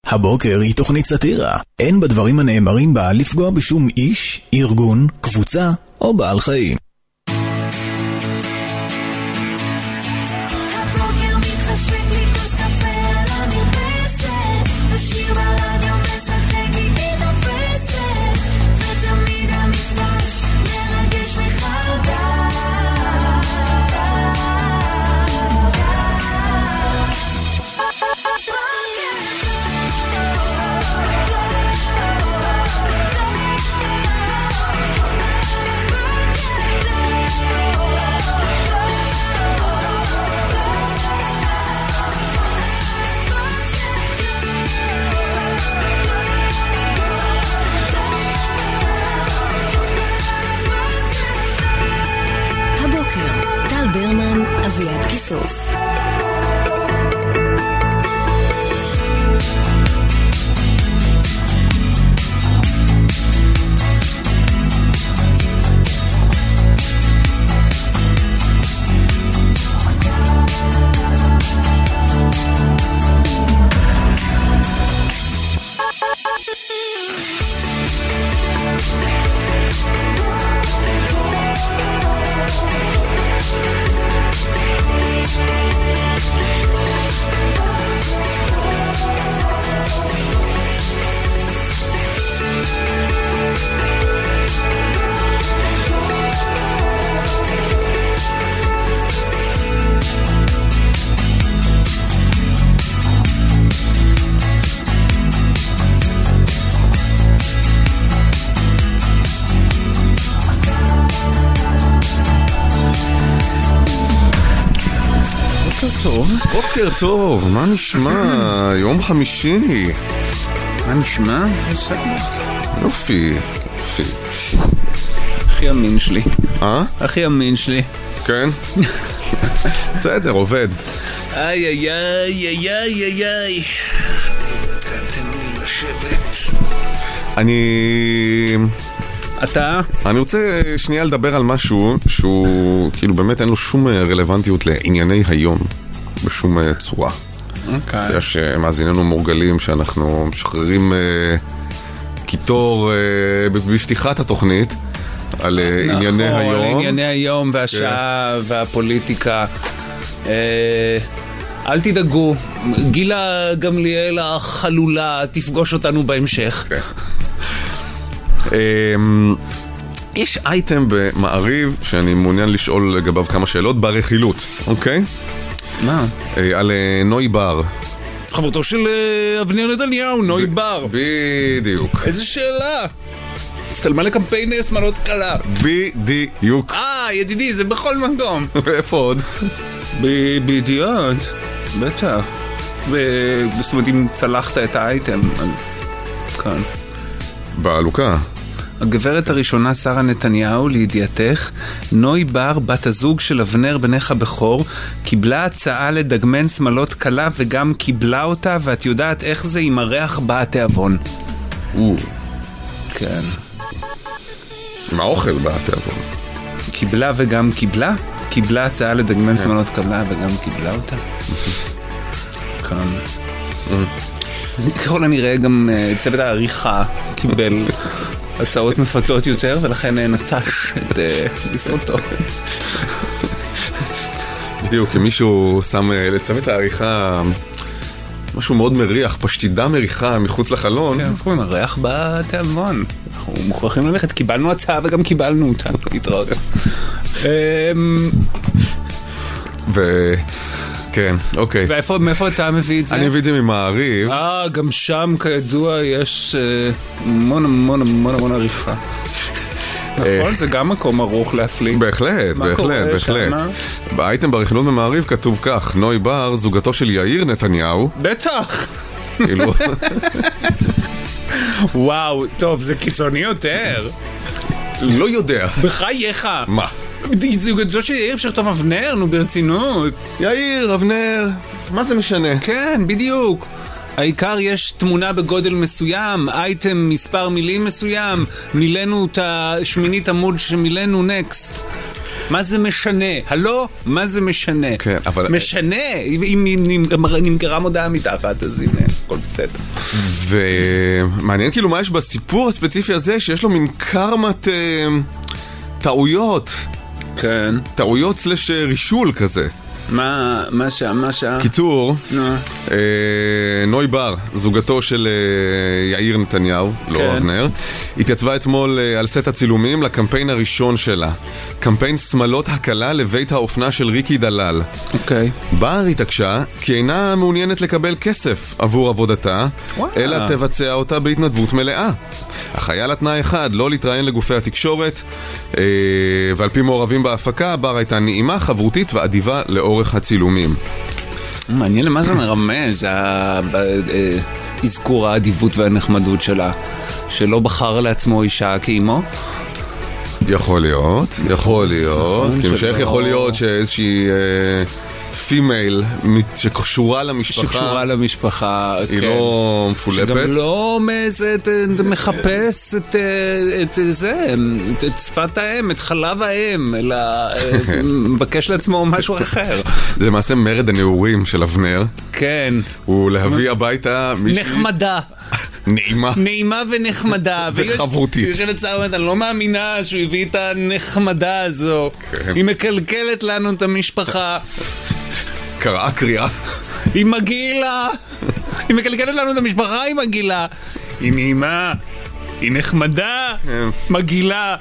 הבוקר היא תוכנית סאטירה. אין בדברים הנאמרים בה לפגוע בשום איש, ארגון, קבוצה או בעל חיים. ברמן, אביעד קיסוס. בוקר טוב, מה נשמע? יום חמישי. מה נשמע? יופי. הכי אמין שלי. הכי אמין שלי. כן? בסדר, עובד. איי איי איי איי איי איי. תן לי לשבת. אני רוצה שנייה לדבר על משהו שהוא כאילו באמת אין לו שום רלוונטיות לענייני היום בשום צורה. יש מאזיננו מורגלים שאנחנו משחררים קיטור בפתיחת התוכנית על ענייני היום. על ענייני היום והשעה והפוליטיקה. אל תדאגו, גילה גמליאל החלולה תפגוש אותנו בהמשך. יש אייטם במעריב שאני מעוניין לשאול לגביו כמה שאלות ברכילות, אוקיי? מה? על נוי בר. חברתו של אבנר נתניהו, נוי בר. בדיוק. איזה שאלה. הסתלמה לקמפיין שמאלות קלה. בדיוק. ידידי, זה בכל מקום. ואיפה עוד? בידיעות. בטח. זאת אומרת, אם צלחת את האייטם, אז כאן. בעלוקה. הגברת הראשונה שרה נתניהו, לידיעתך, נוי בר, בת הזוג של אבנר בנך הבכור, קיבלה הצעה לדגמן שמלות קלה וגם קיבלה אותה, ואת יודעת איך זה עם הריח בא התיאבון. כן. עם האוכל בא התיאבון. קיבלה וגם קיבלה? קיבלה הצעה לדגמן שמלות קלה וגם קיבלה אותה. כאן. ככל הנראה גם צוות העריכה קיבל הצעות מפתות יותר, ולכן נטש את משרתו. בדיוק, כי מישהו שם לצוות העריכה משהו מאוד מריח, פשטידה מריחה מחוץ לחלון. כן, זכויים, הריח בתיאבון. אנחנו מוכרחים ללכת, קיבלנו הצעה וגם קיבלנו אותה. להתראות. כן, אוקיי. מאיפה אתה מביא את זה? אני מביא את זה ממעריב. גם שם כידוע יש המון עריכה. נכון, זה גם מקום ארוך להפליא. בהחלט. באייטם ברכילות במעריב כתוב כך: נוי בר, זוגתו של יאיר נתניהו. בטח. וואו, טוב, זה קיצוני יותר. לא יודע. בחייך. מה? זו שיאיר אפשר טוב אבנר, נו ברצינות. יאיר, אבנר, מה זה משנה? כן, בדיוק. העיקר יש תמונה בגודל מסוים, אייטם מספר מילים מסוים, מילאנו את השמינית עמוד שמילאנו נקסט. מה זה משנה? הלא, מה זה משנה? כן, אבל... משנה, אם נמכרה מודעה מתחת, אז הנה, הכל בסדר. ומעניין כאילו מה יש בסיפור הספציפי הזה, שיש לו מין קרמת טעויות. כן. טעויות סלש רישול כזה. מה שעה? קיצור, נוי בר, זוגתו של יאיר נתניהו, לא אבנר, התייצבה אתמול על סט הצילומים לקמפיין הראשון שלה. קמפיין שמלות הקלה לבית האופנה של ריקי דלל. אוקיי. בר התעקשה כי אינה מעוניינת לקבל כסף עבור עבודתה, אלא תבצע אותה בהתנדבות מלאה. אך היה לה תנאי אחד, לא להתראיין לגופי התקשורת, ועל פי מעורבים בהפקה, בר הייתה נעימה, חברותית ואדיבה לאורך הצילומים. מעניין למה זה מרמז, זה אזכור האדיבות והנחמדות שלה, שלא בחר לעצמו אישה כאימו? יכול להיות, כאילו שאיך יכול להיות שאיזושהי פימייל שקשורה למשפחה, היא לא מפולפת, שגם לא מחפש את שפת האם, את חלב האם, אלא מבקש לעצמו משהו אחר. זה למעשה מרד הנעורים של אבנר. כן. הוא להביא הביתה נחמדה. נעימה ונחמדה וחברותית. ויש לצער אומרת, אני לא מאמינה שהוא הביא את הנחמדה הזו. היא מקלקלת לנו את המשפחה. קראה קריאה. היא מגעילה. היא מקלקלת לנו את המשפחה, היא מגעילה. היא נעימה, היא נחמדה, מגעילה.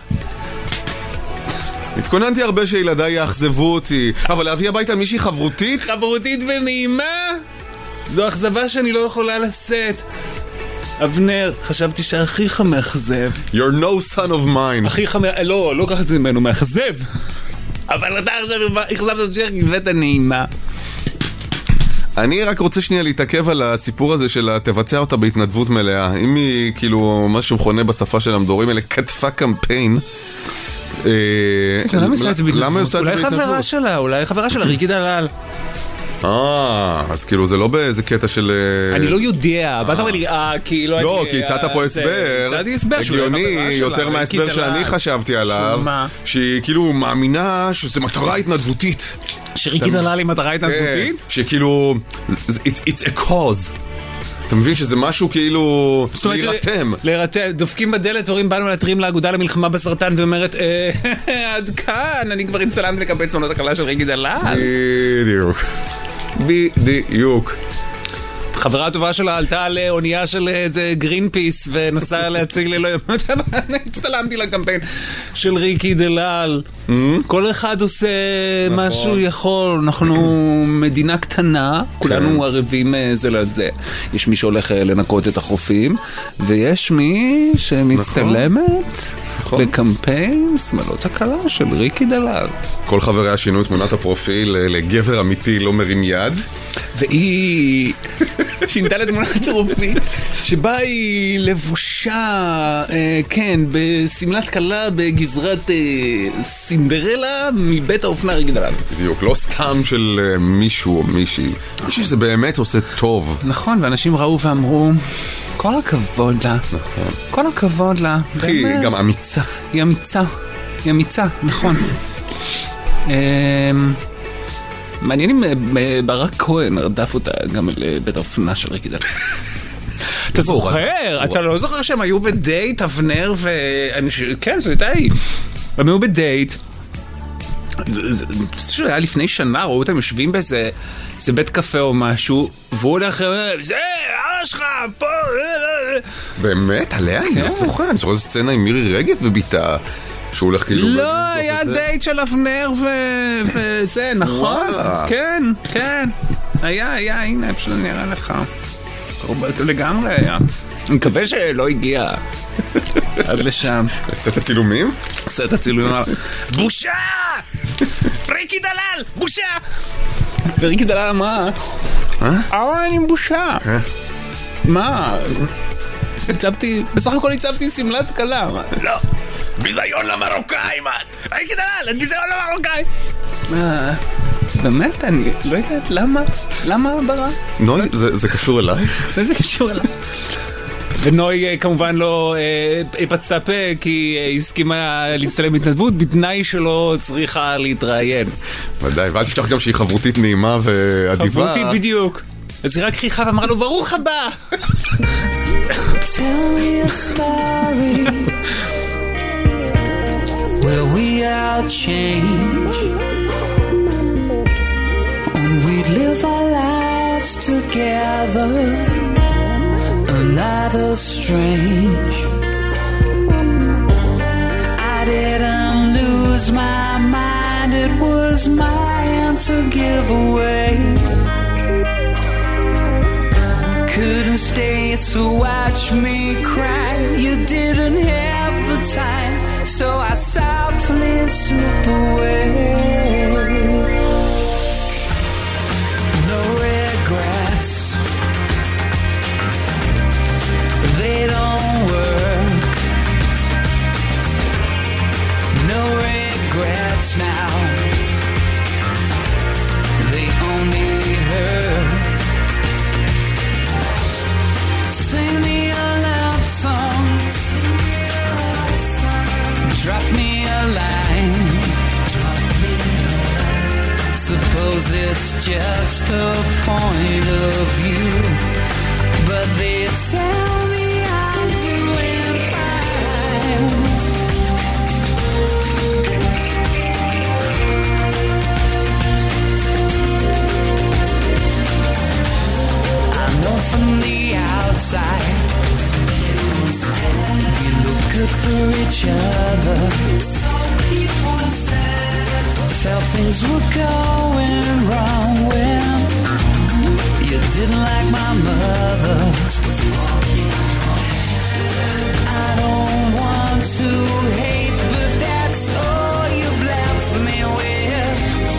התכוננתי הרבה שילדיי יאכזבו אותי, אבל להביא הביתה מישהי חברותית? חברותית ונעימה? זו אכזבה שאני לא יכולה לשאת. אבנר, חשבתי שאחיך מאכזב. You're no son of mine. אחיך לא קח את זה ממנו, מאכזב. אבל אתה עכשיו אכזבת אותך גבעת הנעימה. אני רק רוצה שנייה להתעכב על הסיפור הזה של תבצע אותה בהתנדבות מלאה. אם היא כאילו מה שמכונה בשפה של המדורים האלה כתפה קמפיין, למה היא עושה את זה בהתנדבות? אולי חברה שלה, ריקי דלל. אז כאילו זה לא באיזה קטע של... אני לא יודע, באת אומר לי, כאילו... לא, כי הצעת פה הסבר הגיוני יותר מההסבר שאני חשבתי עליו, שהיא כאילו מאמינה שזה מטרה התנדבותית. שריקי דלל היא מטרה התנדבותית? שכאילו, it's a cause. אתה מבין שזה משהו כאילו להירתם. דופקים בדלת ורואים באנו להתרים לאגודה למלחמה בסרטן ואומרת עד כאן, אני כבר הצטלמתי לקבל צמנות הקלה של ריקי דלל. בדיוק. חברה הטובה שלה עלתה לאונייה של גרין פיס ונסעה להציג לי, לא הצטלמתי לקמפיין של ריקי דלל. כל אחד עושה מה שהוא יכול, אנחנו מדינה קטנה, כולנו ערבים זה לזה. יש מי שהולך לנקות את החופים ויש מי שמצטלמת בקמפיין שמלות הקלה של ריקי דלל. כל חבריה שינו את תמונת הפרופיל לגבר אמיתי לא מרים יד, והיא שינתה לתמונת פרופיל שבה היא לבושה, כן, בסמלת קלה בגזרת סינדרלה מבית האופנה ריקי דלל. בדיוק, לא סתם של מישהו או מישהי, מישהו שזה באמת עושה טוב. נכון, ואנשים ראו ואמרו כל הכבוד לה. נכון. כל הכבוד לה. היא גם אמיצה. היא אמיצה, נכון. מעניין אם ברק כהן רדף אותה גם לבית האופנה של ריקי דלל. אתה זוכר? אתה לא זוכר שהם היו בדייט, אבנר כן, זו הייתה היא. הם היו בדייט. זה היה לפני שנה, ראו אותם יושבים באיזה בית קפה או משהו, והוא הולך, זה, אשך, פה, באמת? עליה? אני לא זוכר, אני זוכר איזה סצנה עם מירי רגב וביתה, שהוא הולך כאילו... לא, היה דייט של אבנר וזה, נכון? כן, כן. היה, הנה, פשוט נראה לך. לגמרי היה. אני מקווה שלא הגיע עד לשם. סט הצילומים? סט הצילומים. בושה! ריקי דלל! בושה! וריקי דלל אמרה, אני בושה. מה? בסך הכל הצבתי סמלת קלה. לא, ביזיון למרוקאים את! ריקי דלל, את ביזיון למרוקאים! באמת, אני לא יודעת למה ברע? נוי, זה קשור אליי? זה קשור אליי. ונוי כמובן לא פצתה פה כי הסכימה להסתלם בהתנדבות בתנאי שלא צריכה להתראיין. ודאי, ואל תשכח גם שהיא חברותית נעימה ואדיבה. חברותית בדיוק. אז היא רק חיכה ואמרה לו ברוך הבא. Tell me a story where we all change and we'd live our lives together, another strange. I didn't lose my mind, it was mine to give away. Couldn't stay to watch me cry. You didn't have the time, so I softly slip away. No regrets, they don't work. No regrets now, they only hurt. Sing me a love song, drop me a line. Suppose it's just a point of view, but they tell me I'm doing fine. I know from the outside we look good for each other. Felt things were going wrong when you didn't like my mother. I don't want to hate, but that's all you've left me with.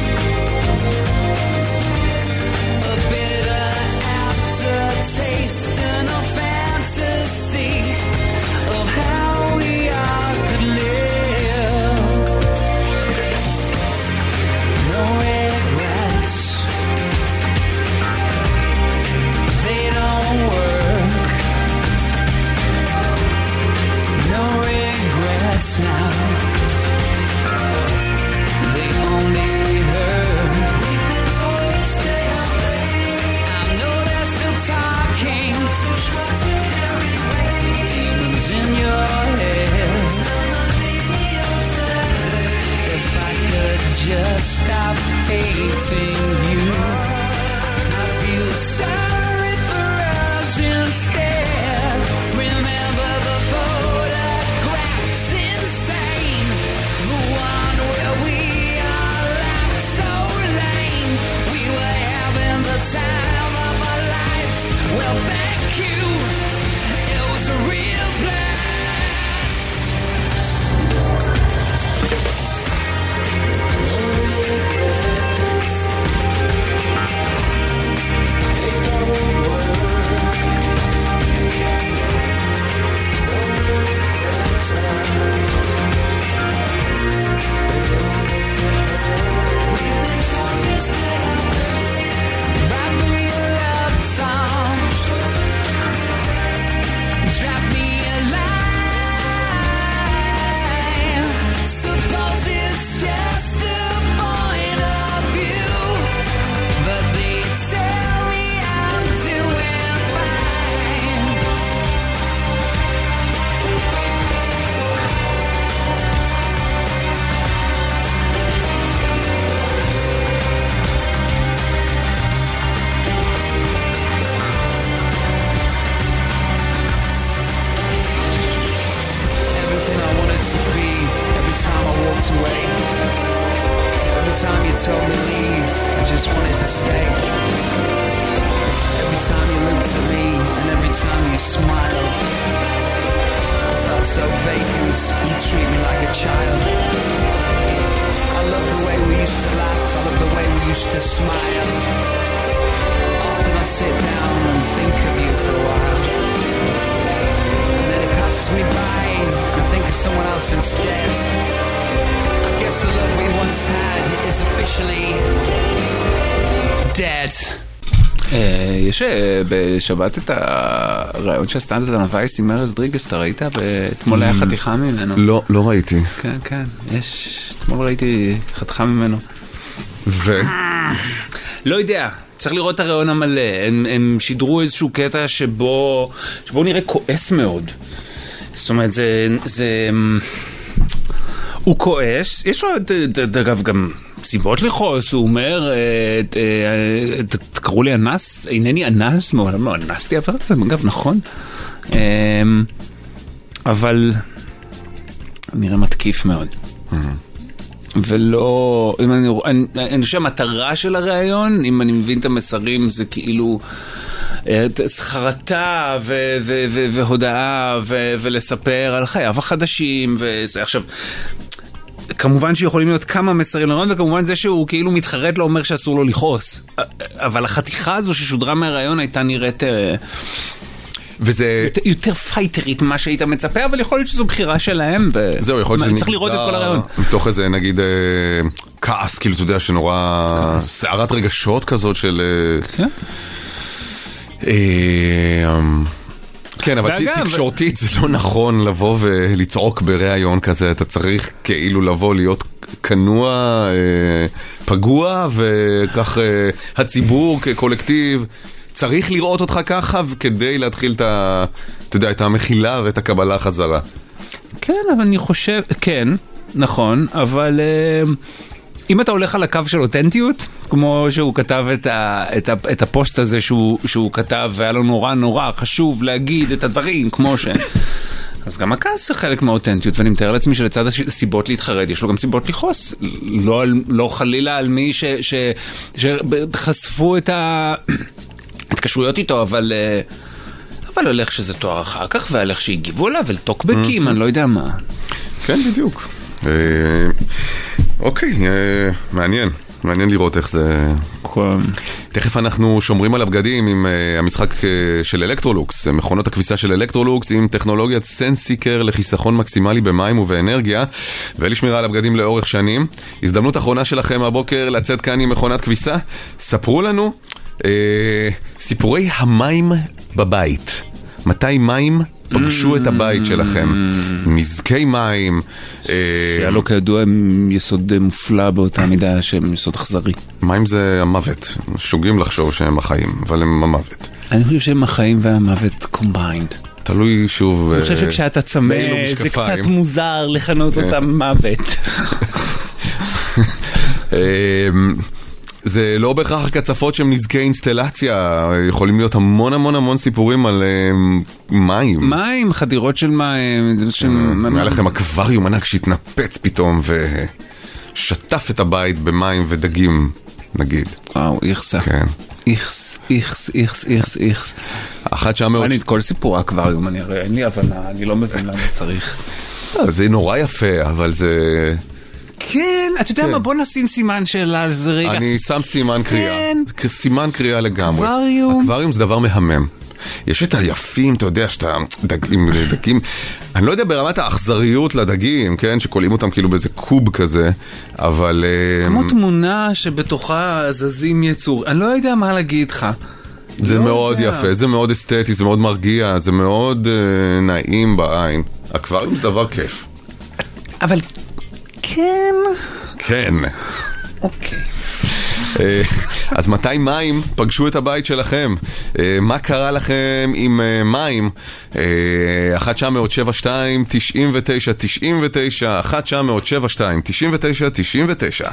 A bitter aftertaste and a fantasy of how we all could live. No regrets, they don't work. No regrets now, they only hurt. I know they're still talking, demons in your head. If I could just stop hating you, I feel sorry for us instead. Remember the photographs insane, the one where we all laughed so lame. We were having the time of our lives. Well, thank you, it was a real blast. Write me a love song, drop me a line. Suppose it's just the point of view, but they tell me I'm doing fine. Everything I wanted to be, every time I walked away, every time you told me leave, I just wanted to stay. Every time you looked at me, and every time you smiled, I felt so vacant, you treat me like a child. I love the way we used to laugh, I love the way we used to smile. Often I sit down and think of you for a while, and then it passes me by, I think of someone else instead. I guess the love we once had is officially dead. יש בשבת את הרעיון של סטנדרט הנווייס עם ארז דריגס, אתה ראית? אתמול היה חתיכה ממנו. לא ראיתי. כן, כן, אתמול ראיתי חתיכה ממנו. לא יודע, צריך לראות את הרעיון המלא. הם שידרו איזשהו קטע שבו נראה כועס מאוד. זאת אומרת, הוא כועס, יש לו, אגב, גם סיבות לכעוס, הוא אומר, תקראו לי אנס, אינני אנס, מעולם לא אנסתי, אבל זה אגב נכון. אבל נראה מתקיף מאוד. ולא, אני חושב המטרה של הרעיון, אם אני מבין את המסרים, זה כאילו סחרתה והודעה ולספר על חייו החדשים וזה. עכשיו, כמובן שיכולים להיות כמה מסרים לרעיון, וכמובן זה שהוא כאילו מתחרט לא אומר שאסור לו לכעוס. אבל החתיכה הזו ששודרה מהרעיון הייתה נראית וזה יותר פייטרית ממה שהיית מצפה, אבל יכול להיות שזו בחירה שלהם, זהו, יכול להיות צריך לראות את כל הרעיון. מתוך איזה נגיד כעס, כאילו אתה יודע שנורא סערת רגשות כזאת של כן, אבל תקשורתית זה לא נכון לבוא ולצעוק ברעיון כזה, אתה צריך כאילו לבוא להיות כנוע, פגוע, וכך הציבור כקולקטיב צריך לראות אותך ככה כדי להתחיל את המחילה ואת הקבלה חזרה. כן, אבל אני חושב, כן, נכון, אבל אם אתה הולך על הקו של אותנטיות, כמו שהוא כתב את הפוסט הזה שהוא כתב, והיה לו נורא חשוב להגיד את הדברים, כמו ש... אז גם הכעס זה חלק מהאותנטיות, ואני מתאר לעצמי שלצד הסיבות להתחרד, יש לו גם סיבות לכעוס. לא חלילה על מי שחשפו את התקשרויות איתו, אבל הולך שזה תואר אחר כך, והלך שהגיבו לה, ולטוקבקים, אני לא יודע מה. כן, בדיוק. אוקיי, מעניין לראות איך זה... תכף אנחנו שומרים על הבגדים עם המשחק של אלקטרולוקס, מכונות הכביסה של אלקטרולוקס עם טכנולוגיית סנסיקר לחיסכון מקסימלי במים ובאנרגיה ולשמירה על הבגדים לאורך שנים. הזדמנות אחרונה שלכם הבוקר לצאת כאן עם מכונת כביסה. ספרו לנו סיפורי המים בבית. מתי מים פגשו את הבית שלכם? נזקי מים. שהיה לו כידוע יסוד מופלא באותה מידה שהם יסוד אכזרי. מים זה המוות. שוגים לחשוב שהם החיים, אבל הם המוות. אני חושב שהם החיים והמוות קומביינד. תלוי שוב... אני חושב שכשאתה צמא זה קצת מוזר לכנות אותם מוות. זה לא בהכרח קצפות שהם נזקי אינסטלציה, יכולים להיות המון סיפורים על מים. מים, חדירות של מים. היה לכם אקווריום ענק שהתנפץ פתאום ושטף את הבית במים ודגים, נגיד. וואו, איכסה. כן. איכס. אחת שם מאוד... אני את כל סיפור האקווריום, אין לי הבנה, אני לא מבין למה צריך. זה נורא יפה, אבל זה... כן, אתה יודע מה, בוא נשים סימן שאלה על זה רגע. אני שם סימן קריאה. סימן קריאה לגמרי. אקווריום. אקווריום זה דבר מהמם. יש את היפים, אתה יודע, שאתה דגים, אני לא יודע ברמת האכזריות לדגים, כן, שקולים אותם כאילו באיזה קוב כזה, אבל... כמו תמונה שבתוכה זזים יצור, אני לא יודע מה להגיד לך. זה מאוד יפה, זה מאוד אסתטי, זה מאוד מרגיע, זה מאוד נעים בעין. אקווריום זה דבר כיף. אבל... כן. אוקיי. אז מתי מים פגשו את הבית שלכם? מה קרה לכם עם מים? 1-972-99-99 1-972-99-99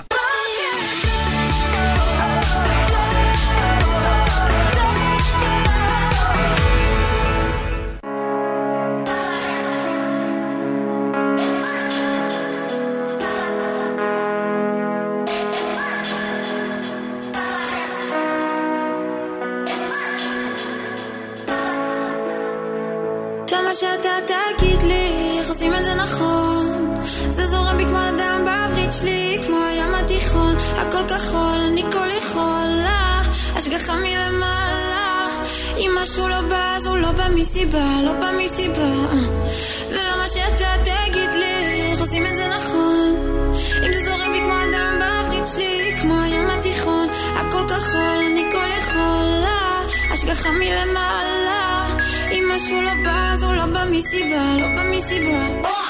למה שאתה תגיד לי, איך עושים את זה נכון? זה זורם בי כמו אדם בעברית שלי, כמו הים התיכון, הכל כחול, אני כל יכולה, השגחה מלמעלה. אם משהו לא בא, אז הוא לא בא מסיבה, לא בא מסיבה. ולמה שאתה תגיד לי, איך עושים את זה נכון? אם זה זורם בי כמו אדם בעברית שלי, כמו הים התיכון, הכל כחול, אני כל יכולה, השגחה מלמעלה. אם משהו לא בא אז הוא לא בא מסיבה, לא בא מסיבה.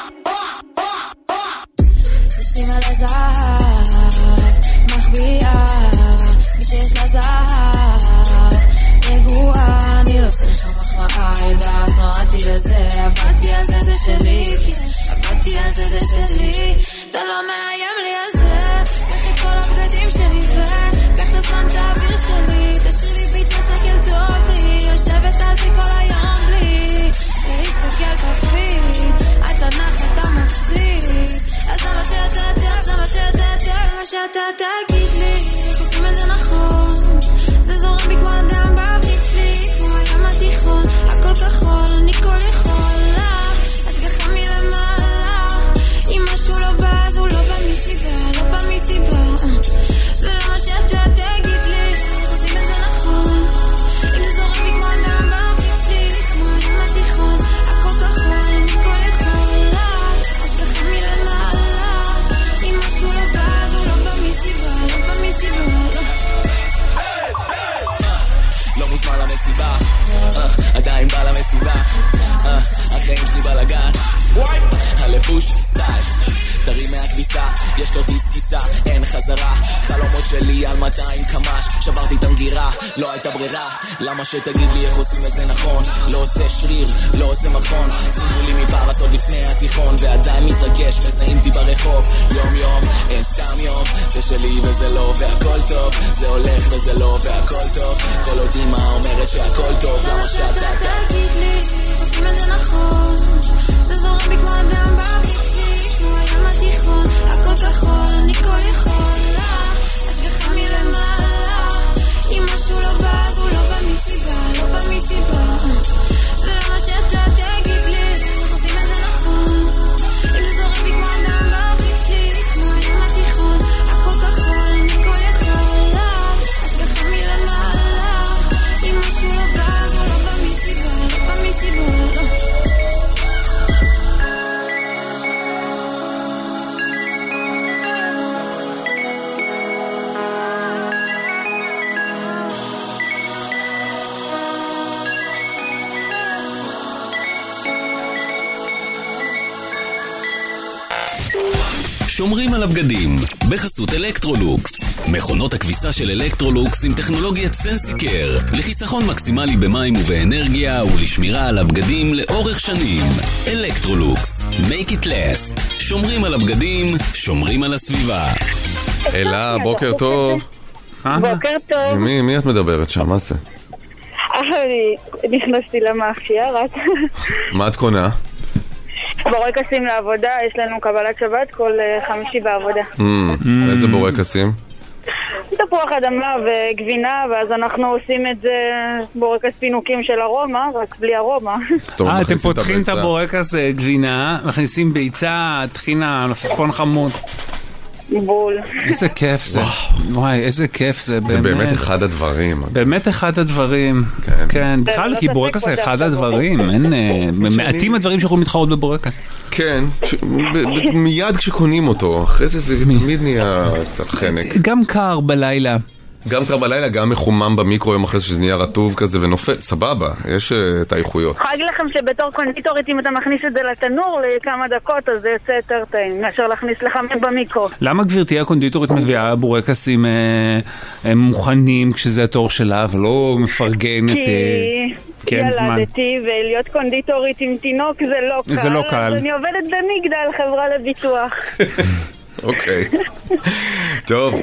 יושבים על הזהב, מחביאה, מי שיש לה זהב רגועה, אני לא צריכה מחמאה, יודעת נועדתי לזה, עבדתי על זה, זה שלי, עבדתי על זה, זה שלי, אתה לא מאיים לי על זה. קח את כל הבגדים שלי וקח את הזמן, את האוויר שלי, תשאיר לי ביץ' לשקל טוב לי, יושבת על זה כל היום בלי להסתכל בפיד, אתה נח אתה מפסיד. אז זה מה שאתה יודע, זה מה שאתה יודע, מה שאתה תגיד לי, איך עושים את זה נכון, זה זורם בי כמו אדם באוויר שלי, כמו הים התיכון, הכל כחול, אני כל יכולה, השגחה מלמעלה. אם משהו לא בא אז הוא לא בא מסיבה, לא בא מסיבה. ולמה שאתה תגיד לי, איך עושים את זה נכון, אם זה זורם בי כמו אדם באוויר שלי, כמו הים התיכון, הכל כחול, אני כל יכולה, השגחה מלמעלה. אם משהו לא בא אז הוא לא בא מסיבה, לא בא מסיבה, לא. לא מוזמן למסיבה, עדיין בא למסיבה, החיים שלי בלגן, הלבוש סטייל, תרים מהכביסה, יש כרטיס טיסה, אין חזרה, חלומות שלי על 200 קמ"ש, שברתי את המגירה, לא הייתה ברירה, למה שתגיד לי איך עושים את זה נכון, לא עושה שריר, לא עושה מכון, שימו לי מפרס עוד לפני התיכון, ועדיין מתרגש, מזהים אותי ברחוב, יום יום, אין סתם יום, זה שלי וזה לא, והכל טוב, זה הולך וזה לא, והכל טוב, כל עוד אמא אומרת שהכל טוב, למה שאתה תגיד לי, איך עושים את זה נכון, זה זורם בי כמו אדם באוויר שלי, כמו הים התיכון, הכל כחול, אני כל יכולה, השגחה מלמעלה. אם משהו לא בא אז הוא לא בא מסיבה, לא בא מסיבה. ולמה שאתה תגיד לי, איך עושים את זה נכון, אם זה זורם בי כמו אדם באוויר שלי, כמו הים התיכון, הכל כחול, אני כל יכולה, השגחה מלמעלה. אם משהו לא בא אז הוא לא בא מסיבה, לא בא מסיבה, לא. שומרים על הבגדים, בחסות אלקטרולוקס. מכונות הכביסה של אלקטרולוקס עם טכנולוגיית סנסיקר, לחיסכון מקסימלי במים ובאנרגיה ולשמירה על הבגדים לאורך שנים. אלקטרולוקס, make it last. שומרים על הבגדים, שומרים על הסביבה. אלה, בוקר טוב. בוקר טוב. מי את מדברת שם? מה זה? אני נכנסתי למאפייה רק. מה את קונה? בורקסים לעבודה, יש לנו קבלת שבת כל חמישי בעבודה. איזה בורקסים? תפוח אדמה וגבינה, ואז אנחנו עושים את זה בורקס פינוקים של ארומה, רק בלי ארומה. אתם פותחים את הבורקס גבינה, מכניסים ביצה, טחינה, מלפפון חמוד. בול. איזה כיף זה. וואי, איזה כיף זה. זה באמת אחד הדברים. באמת אחד הדברים. כן, בכלל, כי בורקס זה אחד הדברים. מעטים הדברים שיכולים להתחרות בבורקס. כן, מיד כשקונים אותו, אחרי זה תמיד נהיה קצת חנק. גם קר בלילה. גם קר בלילה, גם מחומם במיקרו יום אחרי שזה נהיה רטוב כזה ונופל, סבבה, יש את האיכויות. אני אגיד לכם שבתור קונדיטורית, אם אתה מכניס את זה לתנור לכמה דקות, אז זה יוצא יותר טעים, מאשר להכניס לחמם במיקרו. למה גברתי הקונדיטורית מביאה בורקסים מוכנים כשזה התור שלה, ולא מפרגנת כי ילדתי, ולהיות קונדיטורית עם תינוק זה לא קל. אז אני עובדת במגדל, חברה לביטוח. אוקיי. טוב.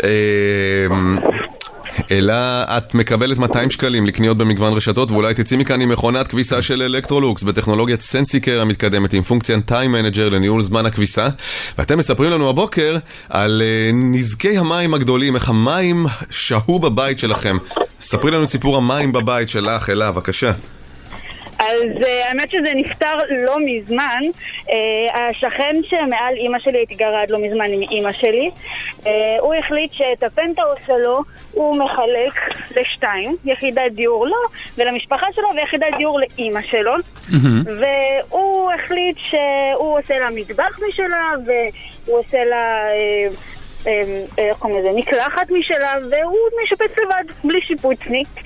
אלא את מקבלת 200 שקלים לקניות במגוון רשתות, ואולי תצאי מכאן עם מכונת כביסה של אלקטרולוקס בטכנולוגיית סנסיקר המתקדמת עם פונקציית טיים מנג'ר לניהול זמן הכביסה. ואתם מספרים לנו הבוקר על נזקי המים הגדולים, איך המים שהו בבית שלכם. ספרי לנו סיפור המים בבית שלך, אלה, בבקשה. אז האמת שזה נפטר לא מזמן. השכן שמעל אמא שלי הייתי גרה עד לא מזמן עם אמא שלי, הוא החליט שאת הפנטהאוס שלו הוא מחלק לשתיים, יחידת דיור לו ולמשפחה שלו ויחידת דיור לאמא שלו. והוא החליט שהוא עושה לה מטבח משלה והוא עושה לה מקלחת משלה, והוא משפץ לבד בלי שיפוצניק.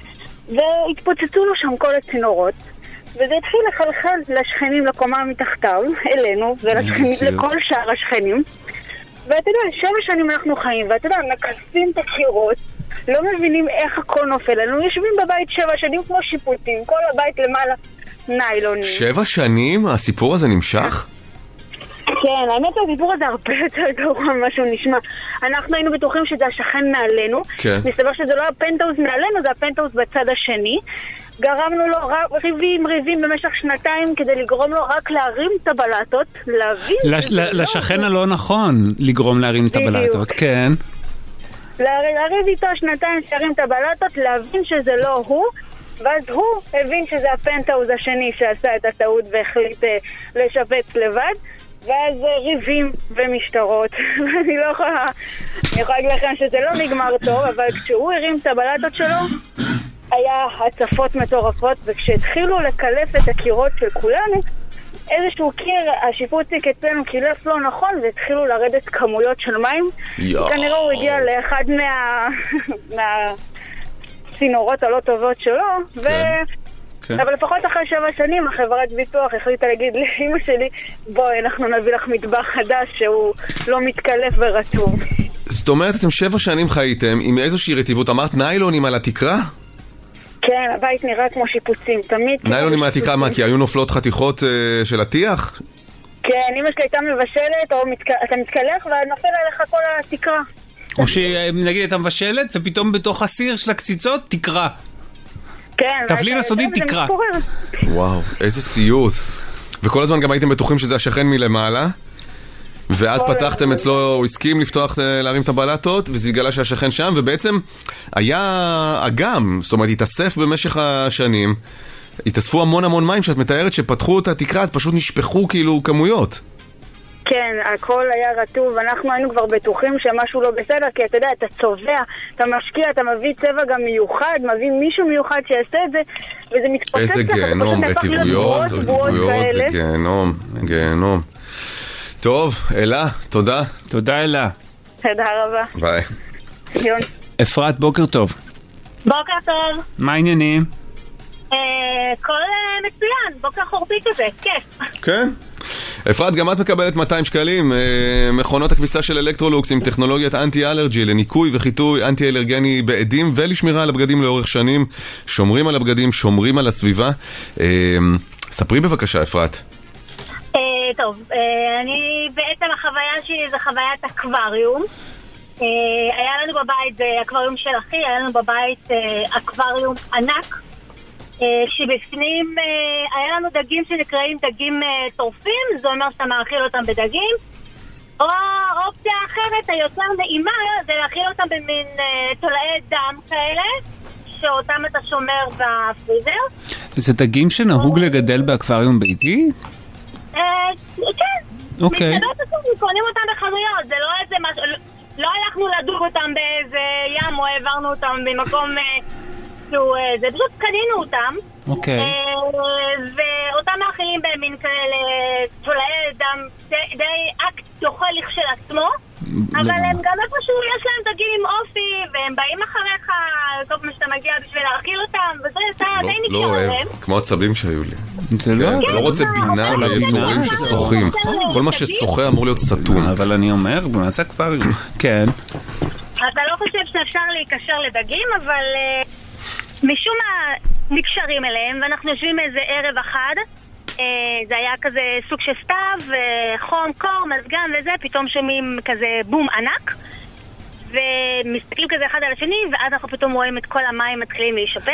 והתפוצצו לו שם כל הצינורות. וזה התחיל לחלחל לשכנים לקומה מתחתיו, אלינו, ולכל שאר השכנים. ואתה יודע, 7 שנים אנחנו חיים, ואתה יודע, מקלפים את הקירות, לא מבינים איך הכל נופל לנו, יושבים בבית 7 שנים כמו שיפוצים, כל הבית למעלה ניילונים. 7 שנים? הסיפור הזה נמשך? כן, האמת הסיפור הזה הרבה יותר גרוע ממה שהוא נשמע. אנחנו היינו בטוחים שזה השכן מעלינו, מסתבר שזה לא הפנטהאוז מעלינו, זה הפנטהאוז בצד השני. גרמנו לו ריבים במשך 2 כדי לגרום לו רק להרים את הבלטות, להבין... לשכן הלא נכון לגרום להרים את הבלטות, כן. להריב איתו 2 שירים את הבלטות, להבין שזה לא הוא, ואז הוא הבין שזה הפנטהאוז השני שעשה את הטעות והחליט לשפץ לבד, ואז ריבים ומשטרות. אני לא יכולה... אני יכולה להגיד לכם שזה לא נגמר טוב, אבל כשהוא הרים את הבלטות שלו, היה הצפות מטורפות, וכשהתחילו לקלף את הקירות של כולנו, איזשהו קיר, השיפוציק אצלנו קילף לא נכון, והתחילו לרדת כמויות של מים. כנראה הוא הגיע לאחד מהצינורות הלא טובות שלו, אבל לפחות אחרי 7 שנים החברת ביטוח החליטה להגיד לאמא שלי, בואי, אנחנו נביא לך מטבח חדש שהוא לא מתקלף ורטוב. זאת אומרת, אתם 7 שנים חייתם עם איזושהי רטיבות, אמרת ניילונים על התקרה? כן, הבית נראה כמו שיפוצים, תמיד. ניילונים על התקרה, מה? כי היו נופלות חתיכות של הטיח? כן, אמא שלי הייתה מבשלת, או אתה מתקלח ונופל עליך כל התקרה. או שנגיד אתה מבשלת ופתאום בתוך הסיר של הקציצות תקרה. כן. תבלין הסודי תקרה. וואו, איזה סיוט. וכל הזמן גם הייתם בטוחים שזה השכן מלמעלה? ואז פתחתם אצלו, הוא הסכים לפתוח, להרים את הבלטות, וזה התגלה שהשכן שם, ובעצם היה אגם, זאת אומרת, התאסף במשך השנים, התאספו המון מים שאת מתארת שפתחו את התקרה, אז פשוט נשפכו כאילו כמויות. כן, הכל היה רטוב, אנחנו היינו כבר בטוחים שמשהו לא בסדר, כי אתה יודע, אתה צובע, אתה משקיע, אתה מביא צבע גם מיוחד, מביא מישהו מיוחד שיעשה את זה, וזה מתפוצץ לך. איזה גיהנום, רטיבויות, זה גיהנום. טוב, אלה, תודה. תודה אלה. תודה רבה. ביי. יון. אפרת, בוקר טוב. בוקר טוב. מה העניינים? כל מצוין, בוקר חורפי כזה, כיף. כן. אפרת, גם את מקבלת 200 שקלים, מכונות הכביסה של אלקטרולוקס עם טכנולוגיית אנטי-אלרג'י לניקוי וחיטוי אנטי-אלרגני בעדים ולשמירה על הבגדים לאורך שנים, שומרים על הבגדים, שומרים על הסביבה. ספרי בבקשה, אפרת. טוב, אני בעצם החוויה שלי זה חוויית אקווריום. היה לנו בבית, זה אקווריום של אחי, היה לנו בבית אקווריום ענק, שבפנים היה לנו דגים שנקראים דגים טורפים, זה אומר שאתה מאכיל אותם בדגים, או אופציה אחרת היותר נעימה זה להאכיל אותם במין תולעי דם כאלה, שאותם אתה שומר בפריזר. זה דגים שנהוג לגדל באקווריום ביתי? כן. אוקיי. קונים אותם בחנויות, זה לא איזה משהו, לא הלכנו לדוג אותם באיזה ים או העברנו אותם במקום שהוא, זה פשוט קנינו אותם. אוקיי. ואותם מאכילים במין כאלה תולעי דם, די אקט יוכל לכשלעצמו, אבל הם גם איפשהו יש להם דגים עם אופי, והם באים אחריך כל פעם שאתה מגיע בשביל להאכיל אותם, וזה די נקרא להם. כמו עצבים שהיו לי. אתה לא רוצה בינה ליצורים ששוחים. כל מה ששוחה אמור להיות סתום. אבל אני אומר, מה זה אקווריום? כן. אתה לא חושב שאפשר להיקשר לדגים, אבל משום מה נקשרים אליהם, ואנחנו יושבים איזה ערב אחד, זה היה כזה סוג של סתיו, חום, קור, מזגן וזה, פתאום שומעים כזה בום ענק, ומסתכלים כזה אחד על השני, ואז אנחנו פתאום רואים את כל המים מתחילים להישפך.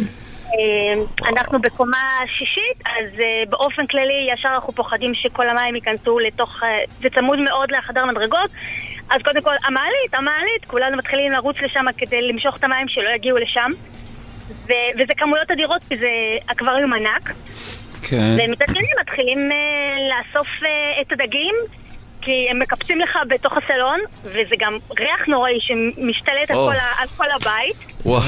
אנחנו בקומה שישית, אז באופן כללי ישר אנחנו פוחדים שכל המים ייכנסו לתוך, זה צמוד מאוד לחדר מדרגות, אז קודם כל המעלית, כולנו מתחילים לרוץ לשם כדי למשוך את המים שלא יגיעו לשם, וזה כמויות אדירות, כי זה אקווריום ענק. כן. ומצד שני מתחילים לאסוף את הדגים, כי הם מקפצים לך בתוך הסלון, וזה גם ריח נוראי שמשתלט על כל הבית. וואו.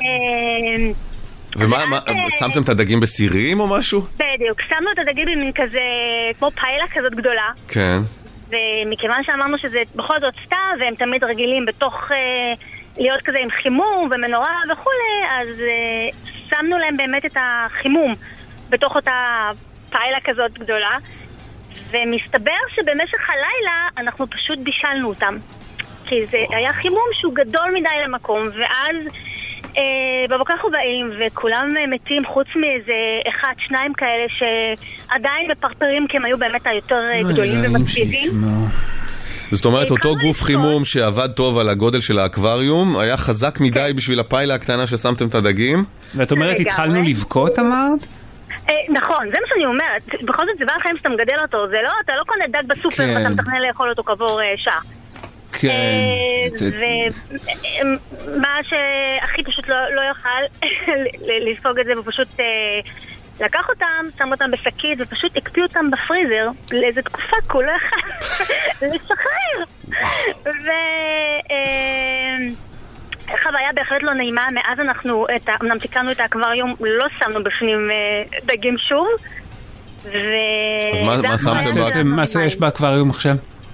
ומה, שמתם את הדגים בסירים או משהו? בדיוק, שמנו את הדגים במין כזה, כמו פיילה כזאת גדולה. כן. ומכיוון שאמרנו שזה בכל זאת סתיו, והם תמיד רגילים בתוך להיות כזה עם חימום ומנורה וכולי, אז שמנו להם באמת את החימום בתוך אותה פיילה כזאת גדולה, ומסתבר שבמשך הלילה אנחנו פשוט בישלנו אותם, כי זה היה חימום שהוא גדול מדי למקום, ואז בבוקר אנחנו באים וכולם מתים חוץ מאיזה 1-2 כאלה שעדיין מפרפרים, כי הם היו באמת היותר גדולים ומקטיבים. זאת אומרת, אותו גוף חימום שעבד טוב על הגודל של האקווריום היה חזק מדי בשביל הפיילה הקטנה ששמתם את הדגים. ואת אומרת, התחלנו לבכות, אמרת? נכון, זה מה שאני אומרת. בכל זאת זה בעל חיים שאתה מגדל אותו, זה לא, אתה לא קונה דג בסופר ואתה מתכנן לאכול אותו כעבור שעה. כן. מה שהכי פשוט לא יוכל לספוג את זה, ופשוט לקח אותם, שם אותם בשקית ופשוט הקפיא אותם בפריזר לאיזו תקופה, כי הוא לא יכל לשחרר. חוויה בהחלט לא נעימה. מאז אנחנו אמנם תיקנו את האקווריום, לא שמנו בפנים דגים שוב. אז מה שמתם? מה יש באקווריום עכשיו?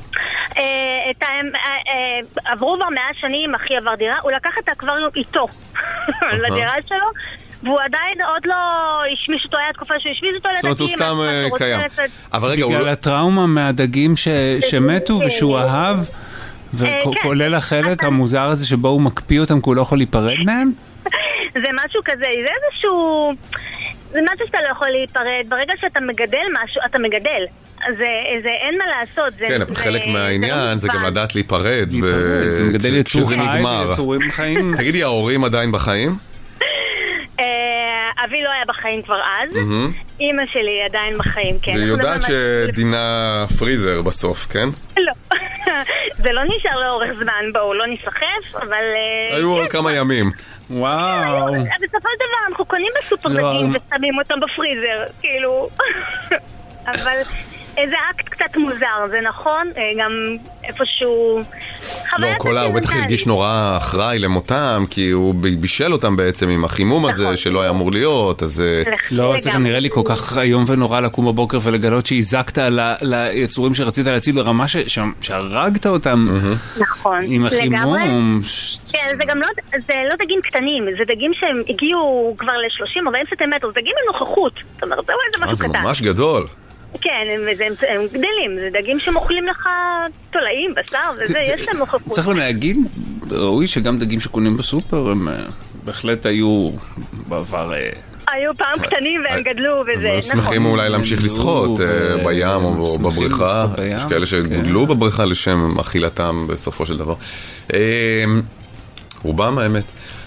עברו כבר 100 שנים, אחי עבר דירה, הוא לקח את האקווריום איתו לדירה שלו, והוא עדיין עוד לא השמיש אותו, היה תקופה שהוא השמיש אותו לדגים. זאת אומרת, הוא סתם קיים. בגלל הטראומה מהדגים שמתו ושהוא אהב, וכולל החלק המוזר הזה שבו הוא מקפיא אותם כי הוא לא יכול להיפרד מהם? זה משהו כזה, זה איזשהו... זה משהו שאתה לא יכול להיפרד. ברגע שאתה מגדל משהו, אתה מגדל. זה אין מה לעשות. כן, אבל חלק מהעניין זה גם לדעת להיפרד. זה מגדל יצור חי ויצורים חיים. תגידי, ההורים עדיין בחיים? אבי לא היה בחיים כבר אז. אמא שלי עדיין בחיים, כן. והיא יודעת שדינה פריזר בסוף, כן? לא. זה לא נשאר לאורך זמן, בואו, לא נסחף, אבל... היו כמה ימים. וואו. בסופו של דבר אנחנו קונים בסופר דגים ושמים אותם בפריזר, כאילו... אבל איזה אקט קצת מוזר, זה נכון, גם איפשהו... לא, קולה, הוא בטח הרגיש נורא אחראי למותם, כי הוא בישל אותם בעצם עם החימום הזה שלא היה אמור להיות, אז... לא, זה גם נראה לי כל כך היום ונורא לקום בבוקר ולגלות שהזקת ליצורים שרצית להציל ברמה שהרגת אותם עם החימום. כן, זה גם לא דגים קטנים, זה דגים שהם הגיעו כבר ל-30-40 סנטימטר, זה דגים עם נוכחות, זאת אומרת, זה משהו קטן. זה ממש גדול. כן, הם גדלים, זה דגים שמוכלים לך תולעים, בשר, וזה, יש להם נוכחות. צריך להגיד, ראוי שגם דגים שקונים בסופר, הם בהחלט היו בעבר... היו פעם קטנים והם גדלו, וזה, נכון. שמחים אולי להמשיך לשחות בים או בבריכה, יש כאלה שגודלו בבריכה לשם אכילתם בסופו של דבר. רובם האמת.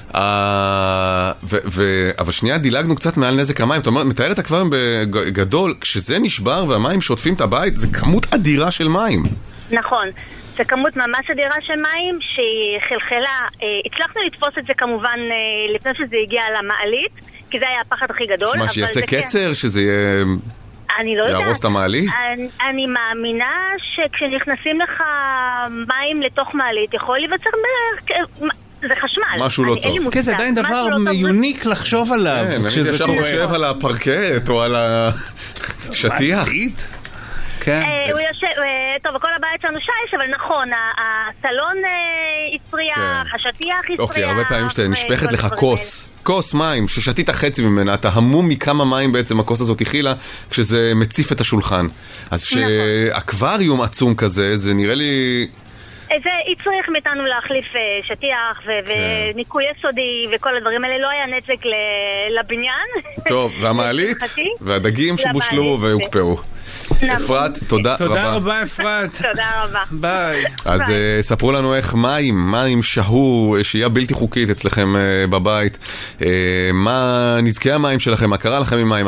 אבל שנייה דילגנו קצת מעל נזק המים. אתה מתאר את אקווריום בגדול, כשזה נשבר והמים שוטפים את הבית, זה כמות אדירה של מים. נכון, זה כמות ממש אדירה של מים שהיא חלחלה. הצלחנו לתפוס את זה כמובן לפני שזה הגיע למעלית, כי זה היה הפחד הכי גדול. שמה, שיעשה קצר, שזה יהיה... אני לא יודעת. יהרוס את המעלית? אני מאמינה שכשנכנסים לך מים לתוך מעלית, יכול להיווצר זה חשמל. משהו לא טוב. כן, זה עדיין דבר יוניק לחשוב עליו. כן, אני ישר חושב על הפרקט או על השטיח. כן. הוא יושב, טוב, כל הבית שלנו שיש, אבל נכון, הסלון יצריח, השטיח יצריח. אוקיי, הרבה פעמים שנשפכת לך כוס מים, ששתית חצי ממנה, אתה המום מכמה מים בעצם הכוס הזאת הכילה, כשזה מציף את השולחן. אז שאקווריום עצום כזה, זה נראה לי... זה יצריך מאיתנו להחליף שטיח וניקוי יסודי וכל הדברים האלה, לא היה נזק לבניין. טוב, והמעלית והדגים שבושלו והוקפאו. אפרת, תודה רבה. תודה רבה, אפרת. תודה רבה. ביי. אז ספרו לנו איך מים שהו, שהייה בלתי חוקית אצלכם בבית. מה נזקי המים שלכם, מה קרה לכם עם מים? 1-900-72-99-99.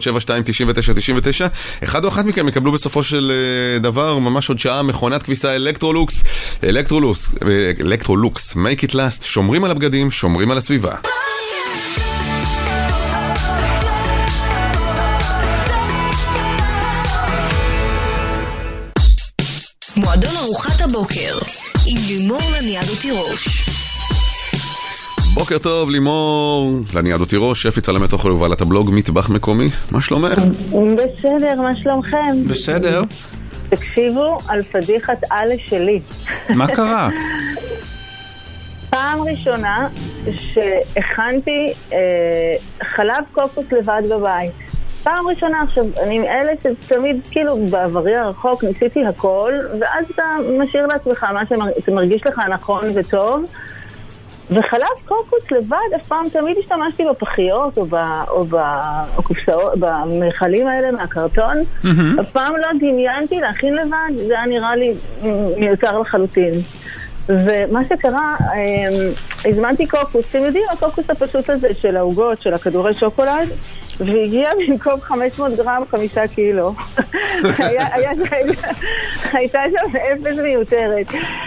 אחד או אחת מכם יקבלו בסופו של דבר, ממש עוד שעה, מכונת כביסה אלקטרולוקס, make it last, שומרים על הבגדים, שומרים על הסביבה. מועדון ארוחת הבוקר עם לימור לניאדו תירוש. בוקר טוב, לימור לניאדו תירוש, שפי צלמת אוכל ובעלת הבלוג מטבח מקומי. מה שלומך? בסדר, מה שלומכם? בסדר. תקשיבו על פדיחת אלה שלי. מה קרה? פעם ראשונה שהכנתי חלב קוקוס לבד בבית. פעם ראשונה. עכשיו, אני מאלה שתמיד, כאילו, בעברי הרחוק ניסיתי הכל, ואז אתה משאיר לעצמך מה שמרגיש לך נכון וטוב. וחלב קוקוס לבד, אף פעם תמיד השתמשתי בפחיות או במחלים האלה מהקרטון. אף פעם לא דמיינתי להכין לבד, זה היה נראה לי מיותר לחלוטין. ומה שקרה, הזמנתי קוקוס, אתם יודעים, הקוקוס הפשוט הזה של העוגות, של הכדורי שוקולד, והגיע במקום 500 גרם 5 קילו. הייתה שם אפס מיותרת.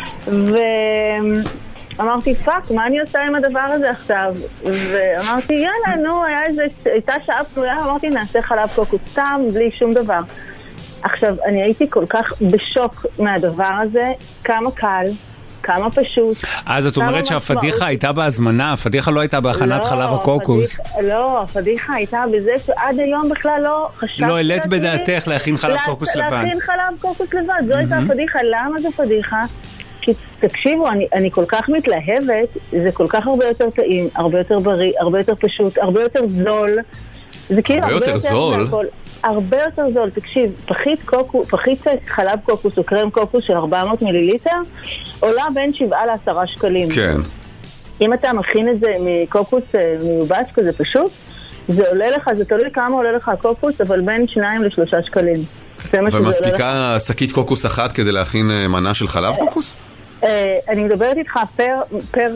אמרתי, פאק, מה אני עושה עם הדבר הזה עכשיו? ואמרתי, יאללה, נו, הייתה שעה פנויה, אמרתי, נעשה חלב קוקוס סתם, בלי שום דבר. עכשיו, אני הייתי כל כך בשוק מהדבר הזה, כמה קל, כמה פשוט. אז את אומרת שהפדיחה הייתה בהזמנה, הפדיחה לא הייתה בהכנת חלב הקוקוס. לא, הפדיחה הייתה בזה שעד היום בכלל לא חשבתי. לא העלית בדעתך להכין חלב קוקוס לבד. להכין חלב קוקוס לבד, זו הייתה הפדיחה. למה זו פדיחה? כי תקשיבו, אני כל כך מתלהבת, זה כל כך הרבה יותר טעים, הרבה יותר בריא, הרבה יותר פשוט, הרבה יותר זול. זה כאילו הרבה יותר זול. הרבה יותר זול. תקשיב, פחית חלב קוקוס או קרם קוקוס של 400 מיליליטר עולה בין 7 ל10 שקלים. כן. אם אתה מכין את זה מקוקוס מיובש כזה פשוט, זה עולה לך, זה תלוי כמה עולה לך הקוקוס, אבל בין 2 ל3 שקלים. ומספיקה שקית קוקוס אחת כדי להכין מנה של חלב קוקוס? אני מדברת איתך פר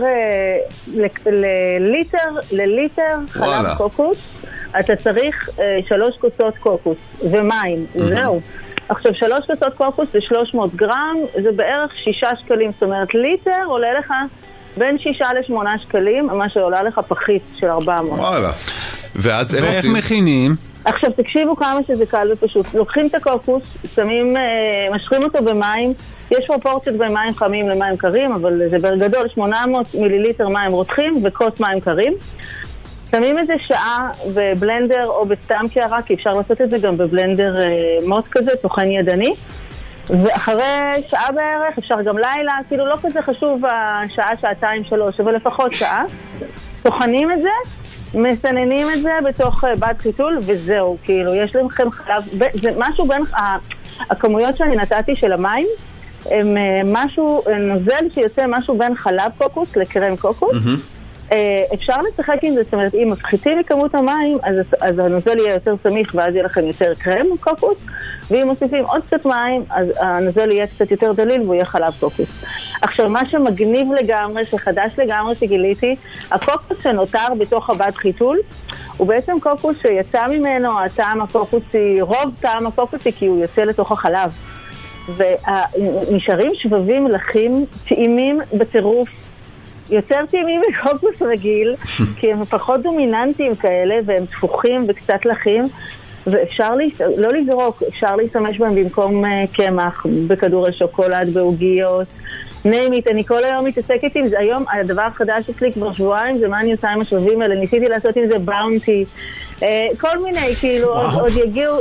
לליטר חלב קוקוס, אתה צריך 3 כוסות קוקוס ומים, זהו. עכשיו 3 כוסות קוקוס זה 300 גרם, זה בערך 6 שקלים, זאת אומרת ליטר עולה לך בין 6 ל8 שקלים, מה שעולה לך פחית של 400. וואלה. ואז ואיך מכינים? עכשיו תקשיבו כמה שזה קל ופשוט. לוקחים את הקוקוס, משרים אותו במים, יש פרופורציות בין מים חמים למים קרים, אבל זה בגדול 800 מיליליטר מים רותחים וכוס מים קרים. שמים את זה שעה בבלנדר או בסתם קערה, כי אפשר לעשות את זה גם בבלנדר מוט כזה, טוחן ידני. ואחרי שעה בערך, אפשר גם לילה, כאילו לא כזה חשוב השעה, שעתיים, 3, אבל לפחות שעה. טוחנים את זה, מסננים את זה בתוך בד חיתול, וזהו, כאילו, יש לכם חלב, זה משהו בין, הכמויות שאני נתתי של המים, הם משהו, נוזל שיוצא משהו בין חלב קוקוס לקרם קוקוס. אפשר לשחק עם זה, זאת אומרת, אם מפחיתים מכמות המים, אז הנוזל יהיה יותר סמיך, ואז יהיה לכם יותר קרם קוקוס, ואם מוסיפים עוד קצת מים, אז הנוזל יהיה קצת יותר דליל, והוא יהיה חלב קוקוס. עכשיו, מה שמגניב לגמרי, שחדש לגמרי שגיליתי, הקוקוס שנותר בתוך הבד חיתול, הוא בעצם קוקוס שיצא ממנו, הטעם הקוקוסי, רוב טעם הקוקוסי, כי הוא יוצא לתוך החלב. ונשארים שבבים לחים, טעימים בטירוף, יותר טעימים מקוקוס רגיל, כי הם פחות דומיננטיים כאלה, והם תפוחים וקצת לחים, ואפשר לא לזרוק, אפשר להשתמש בהם במקום קמח, בכדורי שוקולד, בעוגיות, נעמית, אני כל היום מתעסקת עם זה. היום הדבר החדש אצלי כבר שבועיים, זה מה אני עושה עם השבבים האלה, ניסיתי לעשות עם זה באונטי, כל מיני, כאילו, עוד יגיעו,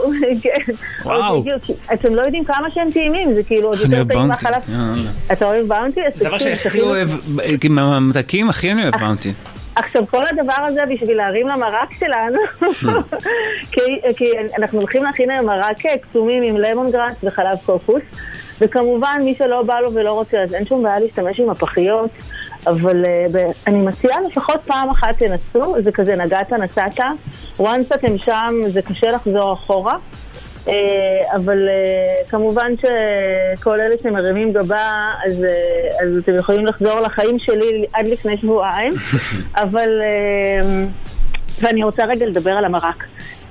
אתם לא יודעים כמה שהם טעימים, זה כאילו עוד יותר טעים מהחלב. אתה אוהב באונטי? זה דבר שהכי אוהב, מהמתקים הכי אני אוהב באונטי. עכשיו, כל הדבר הזה בשביל להרים למרק שלנו, כי אנחנו הולכים להכין היום מרק קסומים עם למון גראס וחלב קוקוס, וכמובן מי שלא בא לו ולא רוצה, אז אין שום בעיה להשתמש עם הפחיות, אבל אני מציעה לפחות פעם אחת תנסו, זה כזה נגעת נסעת, once אתם שם זה קשה לחזור אחורה, אבל כמובן שכל אלה שמרימים גבה, אז אתם יכולים לחזור לחיים שלי עד לפני שבועיים, אבל ואני רוצה רגע לדבר על המרק.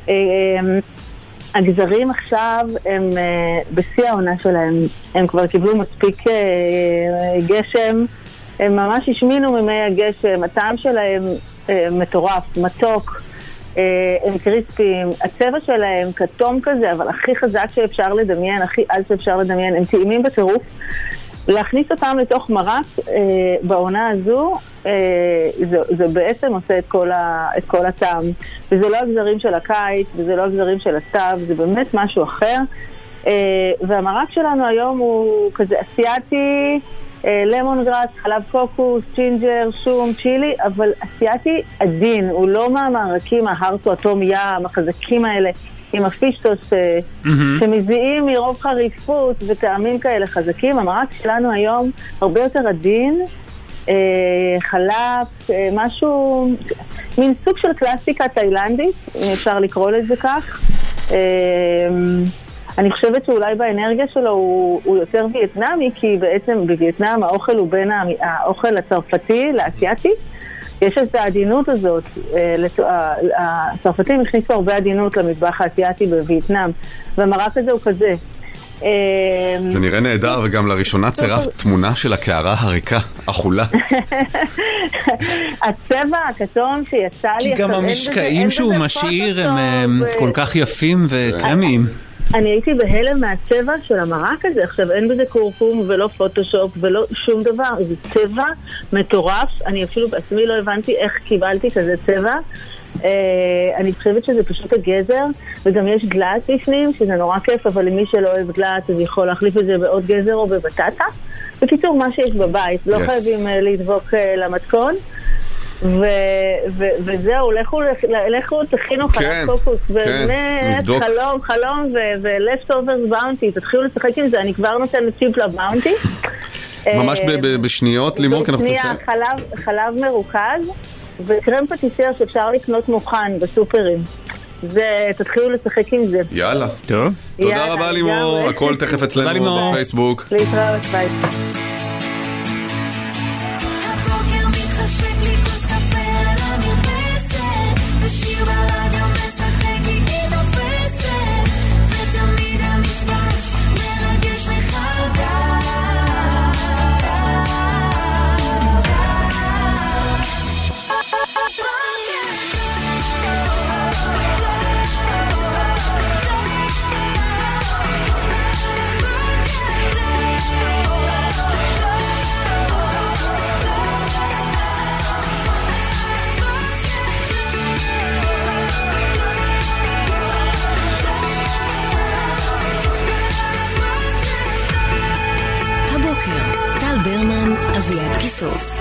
הגזרים עכשיו הם בשיא העונה שלהם, הם כבר קיבלו מספיק גשם, הם ממש השמינו ממי הגשם, הטעם שלהם מטורף, מתוק, הם קריספיים, הצבע שלהם כתום כזה, אבל הכי חזק שאפשר לדמיין, הכי עז שאפשר לדמיין, הם טעימים בטירוף. להכניס אותם לתוך מרק בעונה הזו, זה בעצם עושה את כל הטעם. וזה לא הגזרים של הקיץ, וזה לא הגזרים של הסתיו, זה באמת משהו אחר. והמרק שלנו היום הוא כזה אסיאתי, למון גראס, חלב קוקוס, ג'ינג'ר, שום, צ'ילי, אבל אסיאתי עדין, הוא לא מהמרקים ההרטו, אטום ים, החזקים האלה, עם הפישטוס שמזיעים מרוב חריפות וטעמים כאלה חזקים. המרק שלנו היום הרבה יותר עדין, חלב, משהו, מין סוג של קלאסיקה תאילנדית, אם אפשר לקרוא לזה כך. אני חושבת שאולי באנרגיה שלו הוא יותר וייטנאמי, כי בעצם בווייטנאם האוכל הוא בין האוכל הצרפתי לאסיאטי. יש את העדינות הזאת, הצרפתים הכניסו הרבה עדינות למטבח האסיאטי בווייטנאם, והמרק הזה הוא כזה. זה נראה נהדר, וגם לראשונה צירף תמונה של הקערה הריקה, החולה. הצבע הכתום שיצא לי... כי גם המשקעים שהוא משאיר הם כל כך יפים וקרמיים. אני הייתי בהלם מהצבע של המרק הזה. עכשיו אין בזה קורקום ולא פוטושופ ולא שום דבר, זה צבע מטורף. אני אפילו בעצמי לא הבנתי איך קיבלתי כזה צבע. אני חושבת שזה פשוט הגזר, וגם יש גלאט בפנים שזה נורא כיף, אבל למי שלא אוהב גלאט אז יכול להחליף את זה בעוד גזר או בבטטה. בקיצור, מה שיש בבית, לא חייבים לדבוק למתכון. וזהו, לכו תכינו חלב קוקוס, באמת חלום ו-leftovers bounty, תתחילו לשחק עם זה. אני כבר נותנת טיפ לבאונטי ממש בשניות, לימור, כי אנחנו צריכים חלב מרוכז וקרם פטיסייר שאפשר לקנות מוכן בסופרים. תתחילו לשחק עם זה. יאללה, טוב, תודה רבה לימור, הכל תכף אצלנו בפייסבוק. להתראות, ביי. שיר ברדיו משחק איתי תופסת, ותמיד המפגש מרגש מחדש. טל ברמן, אביעד קיסוס.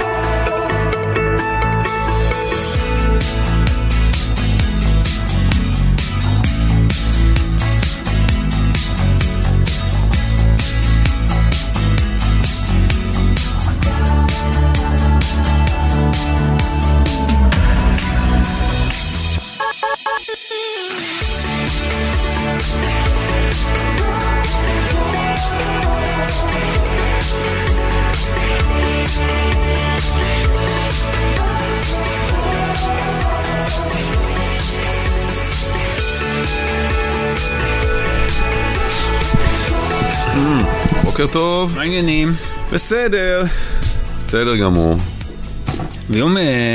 בוקר טוב. מה העניינים? בסדר. בסדר גמור. ביום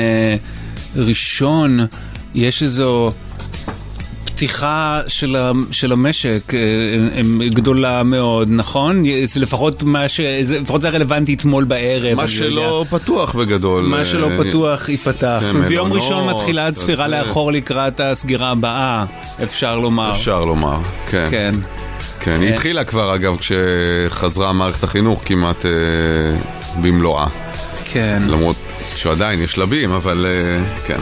ראשון יש איזו פתיחה של המשק גדולה מאוד, נכון? זה לפחות זה רלוונטי אתמול בערב. מה שלא פתוח בגדול. מה שלא פתוח ייפתח. ביום ראשון מתחילה ספירה לאחור לקראת הסגירה הבאה, אפשר לומר. אפשר לומר, כן. כן. כן, היא התחילה כבר אגב כשחזרה מערכת החינוך כמעט במלואה. כן. למרות שעדיין יש שלבים, אבל כן.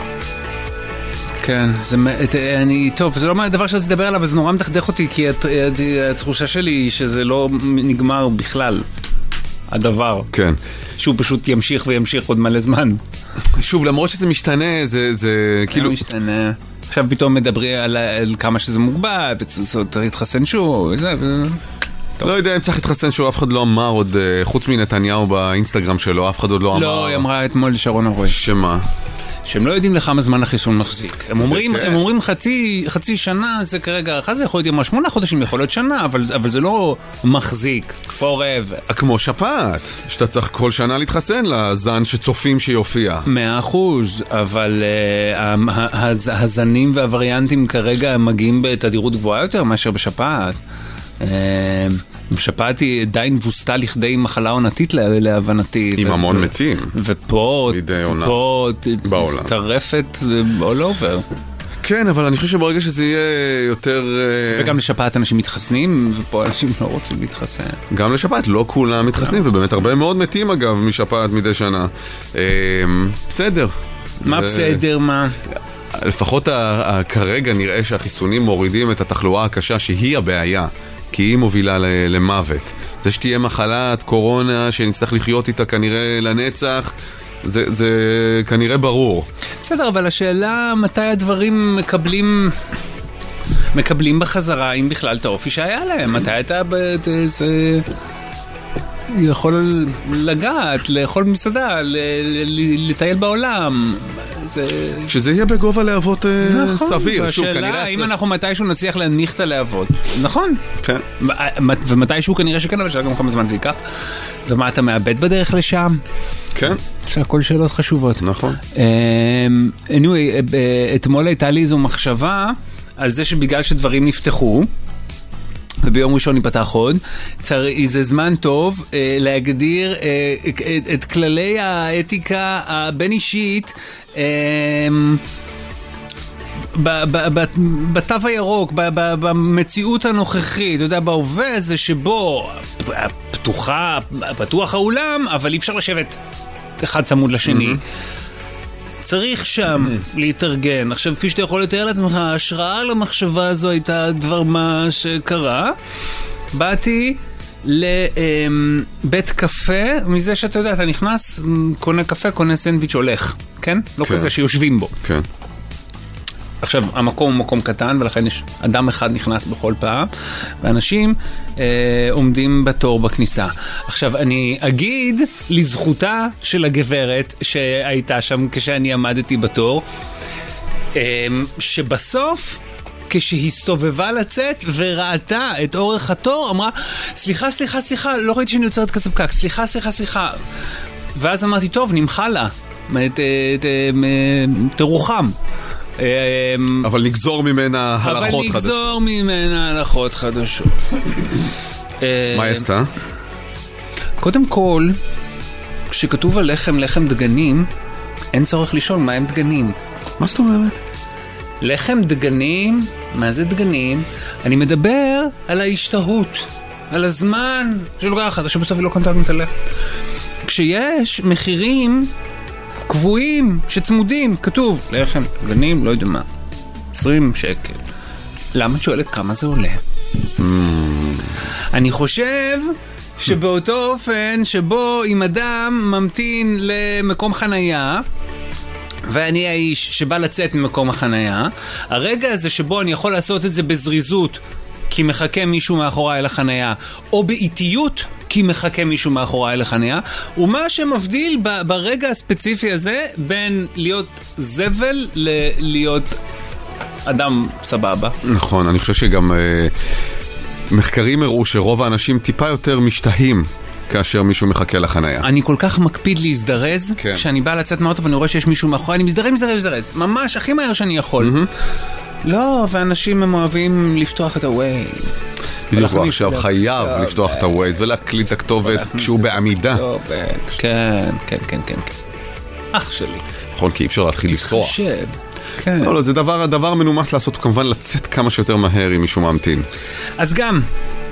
כן, טוב, זה לא דבר שזה לדבר עליו, אז נורא מתחדך אותי, כי התחושה שלי היא שזה לא נגמר בכלל, הדבר. כן. שהוא פשוט ימשיך וימשיך עוד מלא זמן. שוב, למרות שזה משתנה, זה כאילו... משתנה. עכשיו פתאום מדברים על כמה שזה מוגבל, וצריך להתחסן שוב, לא יודע אם צריך להתחסן שוב, אף אחד לא אמר עוד, חוץ מנתניהו באינסטגרם שלו, אף אחד עוד לא אמר. לא, היא אמרה אתמול לשרון הרוי. שמה? שהם לא יודעים לכמה זמן החיסון מחזיק. הם אומרים חצי שנה, זה כרגע, אחרי זה יכול להיות 8 חודשים, יכול להיות שנה, אבל זה לא מחזיק, forever. כמו שפעת, שאתה צריך כל שנה להתחסן לזן שצופים שיופיע. 100%, אבל הזנים והווריאנטים כרגע מגיעים בתדירות גבוהה יותר מאשר בשפעת. בשפעת היא עדיין מבוסתה לכדי מחלה עונתית להבנתי. עם המון מתים. ופה טרפת all over. כן, אבל אני חושב שברגע שזה יהיה יותר... וגם לשפעת אנשים מתחסנים, ופה אנשים לא רוצים להתחסן. גם לשפעת, לא כולם מתחסנים, ובאמת הרבה מאוד מתים אגב משפעת מדי שנה. בסדר. מה בסדר, מה? לפחות כרגע נראה שהחיסונים מורידים את התחלואה הקשה שהיא הבעיה, כי היא מובילה למוות. זה שתהיה מחלת קורונה שנצטרך לחיות איתה כנראה לנצח, זה כנראה ברור. בסדר, אבל השאלה מתי הדברים מקבלים בחזרה, אם בכלל את האופי שהיה להם. מתי אתה יכול לגעת, לאכול במסעדה, לטייל בעולם. שזה יהיה בגובה להבות סביר. השאלה, אם אנחנו מתישהו נצליח להניח את הלהבות. נכון. כן. ומתישהו כנראה שכן, אבל שאלה גם כמה זמן זה ייקח. ומה אתה מאבד בדרך לשם? כן. זה הכל שאלות חשובות. נכון. anyway, אתמול הייתה לי איזו מחשבה על זה שבגלל שדברים נפתחו, וביום ראשון ייפתח עוד, זה זמן טוב להגדיר את כללי האתיקה הבין אישית בתו הירוק, במציאות הנוכחית, אתה יודע, בהווה זה שבו פתוח האולם, אבל אי אפשר לשבת אחד צמוד לשני. צריך שם להתארגן. עכשיו, כפי שאתה יכול לתאר לעצמך, ההשראה למחשבה הזו הייתה דבר מה שקרה. באתי לבית קפה, מזה שאתה יודע, אתה נכנס, קונה קפה, קונה סנדוויץ' הולך. כן? לא כזה שיושבים בו. כן. עכשיו, המקום הוא מקום קטן, ולכן יש אדם אחד נכנס בכל פעם, ואנשים עומדים בתור בכניסה. עכשיו, אני אגיד לזכותה של הגברת שהייתה שם כשאני עמדתי בתור, שבסוף, כשהסתובבה לצאת וראתה את אורך התור, אמרה, סליחה, לא ראיתי שאני יוצרת כזה פקק, סליחה. ואז אמרתי, טוב, נמחה לה, תרוחם. אבל נגזור ממנה הלכות חדשות. מה היא עשתה? קודם כל, כשכתוב על לחם דגנים, אין צורך לשאול מה הם דגנים. מה זאת אומרת? לחם דגנים, מה זה דגנים? אני מדבר על ההשתהות, על הזמן שלוקחת, שבסוף היא לא קנתה גם את הלחם. כשיש מחירים קבועים, שצמודים, כתוב, לחם, דגנים, לא יודע מה, 20 שקל. למה את שואלת כמה זה עולה? אני חושב שבאותו אופן שבו אם אדם ממתין למקום חנייה, ואני האיש שבא לצאת ממקום החנייה, הרגע הזה שבו אני יכול לעשות את זה בזריזות, כי מחכה מישהו מאחוריי לחנייה, או באיטיות, כי מחכה מישהו מאחוריי לחנייה, ומה שמבדיל ברגע הספציפי הזה בין להיות זבל להיות אדם סבבה. נכון, אני חושב שגם מחקרים הראו שרוב האנשים טיפה יותר משתהים כאשר מישהו מחכה לחנייה. אני כל כך מקפיד להזדרז, כשאני בא לצאת מהאוטו ואני רואה שיש מישהו מאחוריי, אני מזדרז, ממש הכי מהר שאני יכול. לא, ואנשים הם אוהבים לפתוח את הווייז. בדיוק, הוא עכשיו חייב לפתוח את הווייז ולהקליט את הכתובת כשהוא בעמידה. כן. אח שלי. נכון, כי אי אפשר להתחיל לנסוע. כן. לא, זה דבר מנומס לעשות, כמובן לצאת כמה שיותר מהר אם מישהו ממתין. אז גם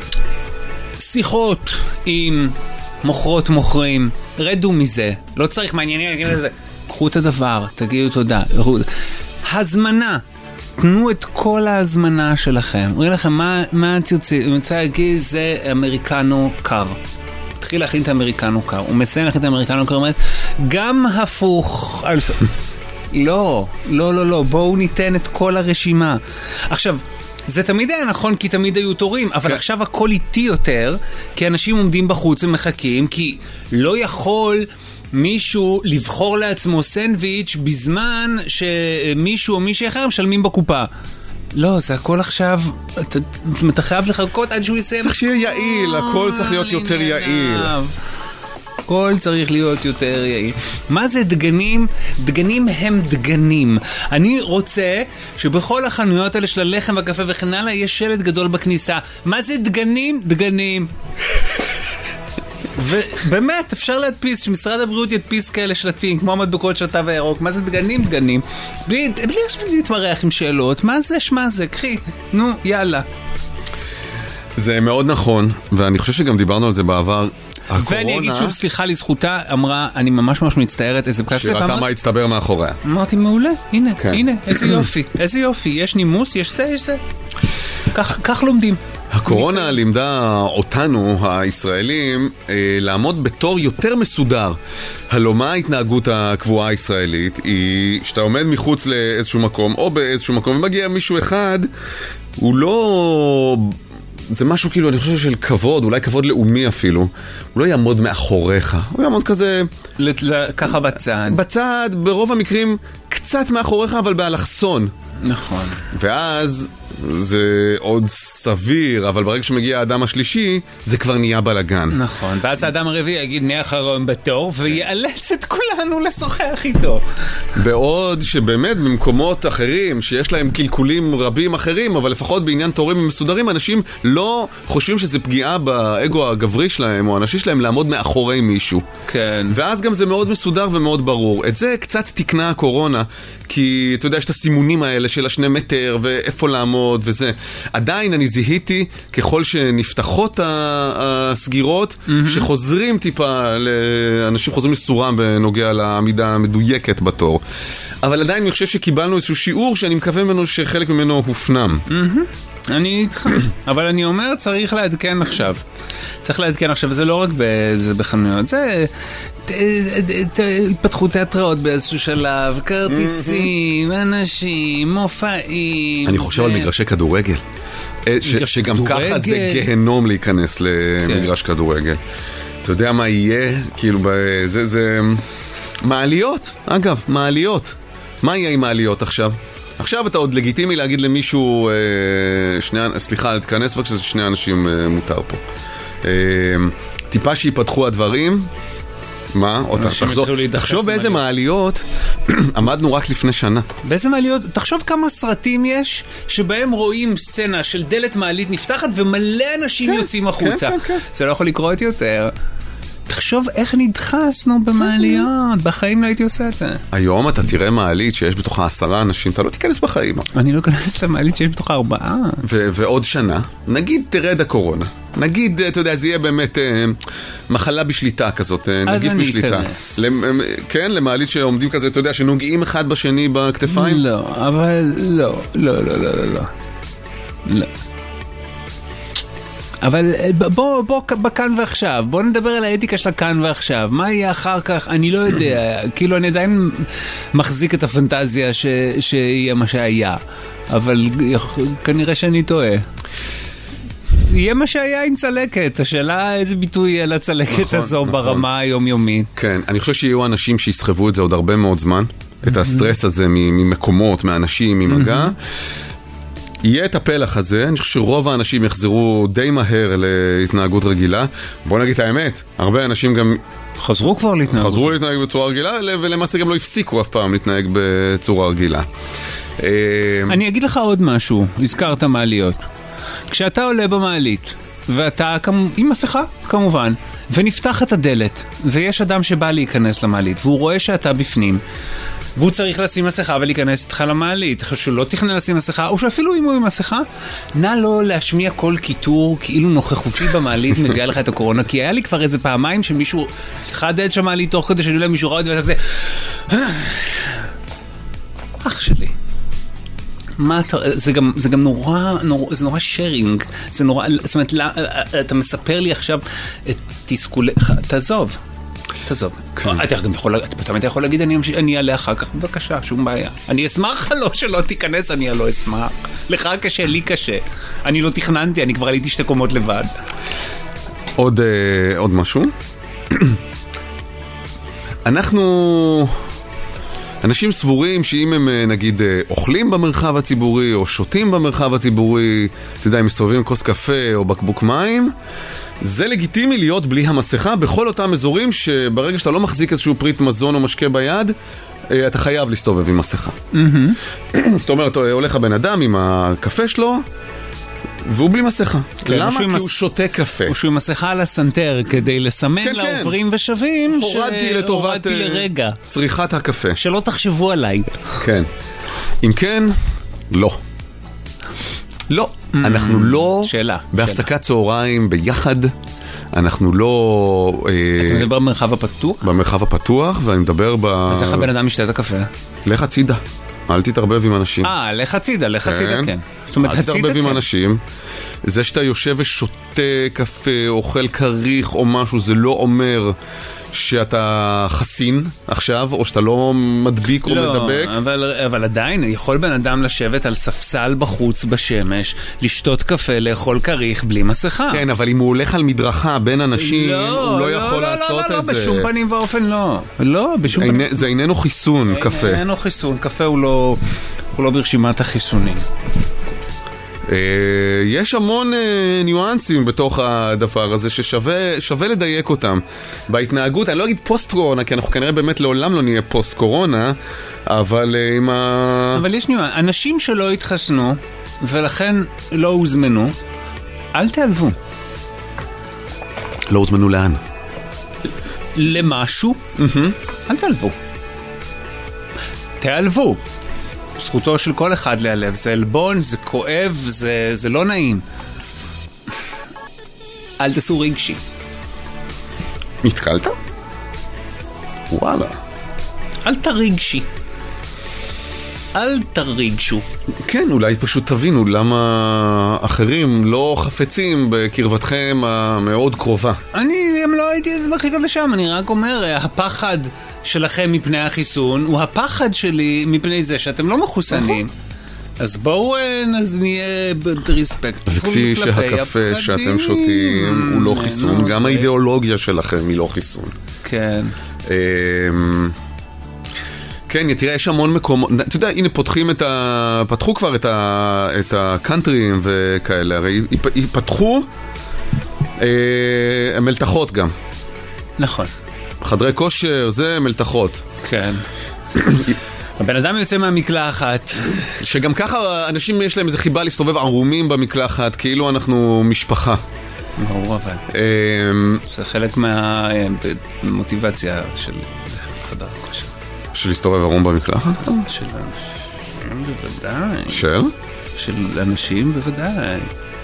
שיחות עם מוכרים, רדו מזה, לא צריך מעניינים להגיד לזה. קחו את הדבר, תגידו תודה. הזמנה, תנו את כל ההזמנה שלכם. רואים לכם, מה תרצי? אני רוצה להגיד, זה אמריקנו קר. תתחיל להכין את האמריקנו קר. הוא מסיים להכין את האמריקנו קר, אומרת, גם הפוך. לא, בואו ניתן את כל הרשימה. עכשיו, זה תמיד היה נכון, כי תמיד היו תורים, אבל עכשיו הכל איטי יותר, כי אנשים עומדים בחוץ ומחכים, כי לא יכול מישהו לבחור לעצמו סנדוויץ' בזמן שמישהו או מישהו אחר משלמים בקופה. לא, זה הכל עכשיו, אתה חייב לחכות עד שהוא יסיים. צריך שיהיה יעיל, הכל צריך להיות יותר יעיל. הכל צריך להיות יותר יעיל. מה זה דגנים? דגנים הם דגנים. אני רוצה שבכל החנויות האלה של הלחם והקפה וכן הלאה יש שלט גדול בכניסה. מה זה דגנים? דגנים. ובאמת, אפשר להדפיס, שמשרד הבריאות ידפיס כאלה שלטים, כמו המדבקות של התו הירוק, מה זה דגנים? בלי עכשיו להתמרח עם שאלות, מה זה, שמה זה, קחי, נו, יאללה. זה מאוד נכון, ואני חושב שגם דיברנו על זה בעבר. ואני אגיד שוב, סליחה לזכותה, אמרה, אני ממש מצטערת, איזה פקק זה. שראתה מה הצטבר מאחוריה. אמרתי, מעולה, הנה, איזה יופי, יש נימוס, יש זה. כך לומדים. הקורונה לימדה אותנו, הישראלים, לעמוד בתור יותר מסודר. הלא מה ההתנהגות הקבועה הישראלית? היא שאתה עומד מחוץ לאיזשהו מקום, או באיזשהו מקום, ומגיע מישהו אחד, הוא לא... זה משהו כאילו, אני חושב של כבוד, אולי כבוד לאומי אפילו. הוא לא יעמוד מאחוריך, הוא יעמוד כזה... ככה בצד. בצד, ברוב המקרים, קצת מאחוריך, אבל באלכסון. נכון. ואז זה עוד סביר, אבל ברגע שמגיע האדם השלישי, זה כבר נהיה בלגן. נכון, ואז האדם הרביעי יגיד נהיה אחרון בתור, ויאלץ את כולנו לשוחח איתו. בעוד שבאמת במקומות אחרים, שיש להם קלקולים רבים אחרים, אבל לפחות בעניין תורים מסודרים, אנשים לא חושבים שזה פגיעה באגו הגברי שלהם, או הנשי שלהם, לעמוד מאחורי מישהו. כן. ואז גם זה מאוד מסודר ומאוד ברור. את זה קצת תקנה הקורונה, כי אתה יודע, יש את הסימונים האלה של 2 מטר, ואיפה לעמוד וזה. עדיין אני זיהיתי, ככל שנפתחות הסגירות, שחוזרים טיפה, אנשים חוזרים לסורם בנוגע לעמידה המדויקת בתור. אבל עדיין אני חושב שקיבלנו איזשהו שיעור שאני מקווה ממנו שחלק ממנו הופנם. אני איתך, אבל אני אומר צריך לעדכן עכשיו. זה לא רק בחנויות, זה התפתחות תיאטראות באיזשהו שלב, כרטיסים, אנשים, מופעים. אני חושב על מגרשי כדורגל. שגם ככה זה גהנום להיכנס למגרש כדורגל. אתה יודע מה יהיה? כאילו, זה מעליות, אגב, מעליות. מה יהיה עם מעליות עכשיו? עכשיו אתה עוד לגיטימי להגיד למישהו, סליחה, להתכנס בבקשה, שני אנשים מותר פה. טיפה שיפתחו הדברים, מה? תחשוב באיזה מעליות עמדנו רק לפני שנה. באיזה מעליות? תחשוב כמה סרטים יש שבהם רואים סצנה של דלת מעלית נפתחת ומלא אנשים יוצאים החוצה. זה לא יכול לקרות יותר. תחשוב איך נדחסנו במעליות, בחיים לא הייתי עושה את זה. היום אתה תראה מעלית שיש בתוכה 10 אנשים, אתה לא תיכנס בחיים. אני לא אכנס למעלית שיש בתוכה 4. ועוד שנה, נגיד תרד הקורונה, נגיד, אתה יודע, זה יהיה באמת מחלה בשליטה כזאת, נגיף בשליטה. כן, למעלית שעומדים כזה, אתה יודע, שנוגעים אחד בשני בכתפיים? לא, אבל לא. אבל בוא בכאן ועכשיו, בוא נדבר על האתיקה של הכאן ועכשיו, מה יהיה אחר כך, אני לא יודע, כאילו אני עדיין מחזיק את הפנטזיה שיהיה מה שהיה, אבל כנראה שאני טועה. יהיה מה שהיה עם צלקת, השאלה איזה ביטוי יהיה לצלקת הזו ברמה היומיומית. כן, אני חושב שיהיו אנשים שיסחבו את זה עוד הרבה מאוד זמן, את הסטרס הזה ממקומות, מאנשים, ממגע. יהיה את הפלח הזה, אני חושב שרוב האנשים יחזרו די מהר להתנהגות רגילה. בוא נגיד את האמת, הרבה אנשים גם חזרו כבר להתנהג בצורה רגילה, ולמעשה גם לא הפסיקו אף פעם להתנהג בצורה רגילה. אני אגיד לך עוד משהו, הזכרת מעליות. כשאתה עולה במעלית, ואתה עם מסכה, כמובן, ונפתח את הדלת, ויש אדם שבא להיכנס למעלית, והוא רואה שאתה בפנים, והוא צריך לשים מסכה ולהיכנס איתך למעלית, שהוא לא תכנן לשים מסכה, או שאפילו אם הוא עם מסכה, נא לא להשמיע כל קיטור כאילו נוכחותי במעלית מביאה לך את הקורונה, כי היה לי כבר איזה פעמיים שמישהו חדד שם מעלית תוך כדי שאני עולה מישהו רעוד ואתה כזה אח שלי, זה גם נורא שיירינג, זה נורא, זאת אומרת, אתה מספר לי עכשיו את תסכולך, תעזוב. אתה תמיד יכול להגיד אני אעלה אחר כך, בבקשה, שום בעיה. אני אשמח לא שלא תיכנס, אני לא אשמח. לך קשה, לי קשה. אני לא תכננתי, אני כבר עליתי 2 קומות לבד. עוד משהו? אנשים סבורים שאם הם נגיד אוכלים במרחב הציבורי או שותים במרחב הציבורי, אתה יודע, הם מסתובבים עם כוס קפה או בקבוק מים, זה לגיטימי להיות בלי המסכה בכל אותם אזורים שברגע שאתה לא מחזיק איזשהו פריט מזון או משקה ביד, אתה חייב להסתובב עם מסכה. זאת אומרת, הולך הבן אדם עם הקפה שלו, והוא בלי מסכה. למה? כי הוא שותה קפה. הוא שהוא עם מסכה על הסנטר כדי לסמן לעוברים ושבים הורדתי לרגע. צריכת הקפה. שלא תחשבו עליי. כן. אם כן, לא. לא. אנחנו לא בהפסקת צהריים ביחד. אנחנו לא... אתה מדבר במרחב הפתוח? במרחב הפתוח, ואני מדבר אז איך הבן אדם משתה את הקפה? לך הצידה. אל תתערבב עם אנשים. לך הצידה, כן. אל תתערבב עם אנשים. זה שאתה יושב ושותה קפה, אוכל קריך או משהו, זה לא אומר שאתה חסין עכשיו, או שאתה לא מדביק או מדבק. אבל עדיין, יכול בן אדם לשבת על ספסל בחוץ בשמש, לשתות קפה, לאכול קריך בלי מסכה. כן, אבל אם הוא הולך על מדרכה בין אנשים, הוא לא יכול לעשות את זה. לא, בשום פנים ואופן לא. לא, בשום פנים. זה איננו חיסון, קפה. איננו חיסון, קפה הוא לא ברשימת החיסונים. יש המון ניואנסים בתוך הדבר הזה ששווה לדייק אותם בהתנהגות. אני לא אגיד פוסט קורונה, כי אנחנו כנראה באמת לעולם לא נהיה פוסט קורונה, אבל אבל יש ניואנס, אנשים שלא התחסנו ולכן לא הוזמנו, אל תעלבו. לא הוזמנו לאן? למשהו? אל תעלבו. תעלבו. זכותו של כל אחד להיעלב, זה אלבון, זה כואב, זה לא נעים. אל תעשו רגשי. נתקלת? וואלה. אל תרגשי. אל תרגשו. כן, אולי פשוט תבינו למה אחרים לא חפצים בקרבתכם המאוד קרובה. אני גם לא הייתי אזמחית עד לשם, אני רק אומר, הפחד שלכם מפני החיסון הוא הפחד שלי מפני זה שאתם לא מחוסנים. אז בואו נהיה ברספקט. וכפי שהקפה שאתם שותים הוא לא חיסון, גם האידיאולוגיה שלכם היא לא חיסון. כן. כן, תראה, יש המון מקומות, אתה יודע, הנה פתחו כבר את הקאנטרים וכאלה, הרי פתחו מלתחות גם. נכון. חדרי כושר, זה מלתחות. כן. הבן אדם יוצא מהמקלחת. שגם ככה אנשים יש להם איזה חיבה להסתובב ערומים במקלחת, כאילו אנחנו משפחה. ברור אבל. זה חלק מהמוטיבציה של חדר כושר. של להסתובב ערום במקלחת? של אנשים בוודאי. של? של אנשים בוודאי.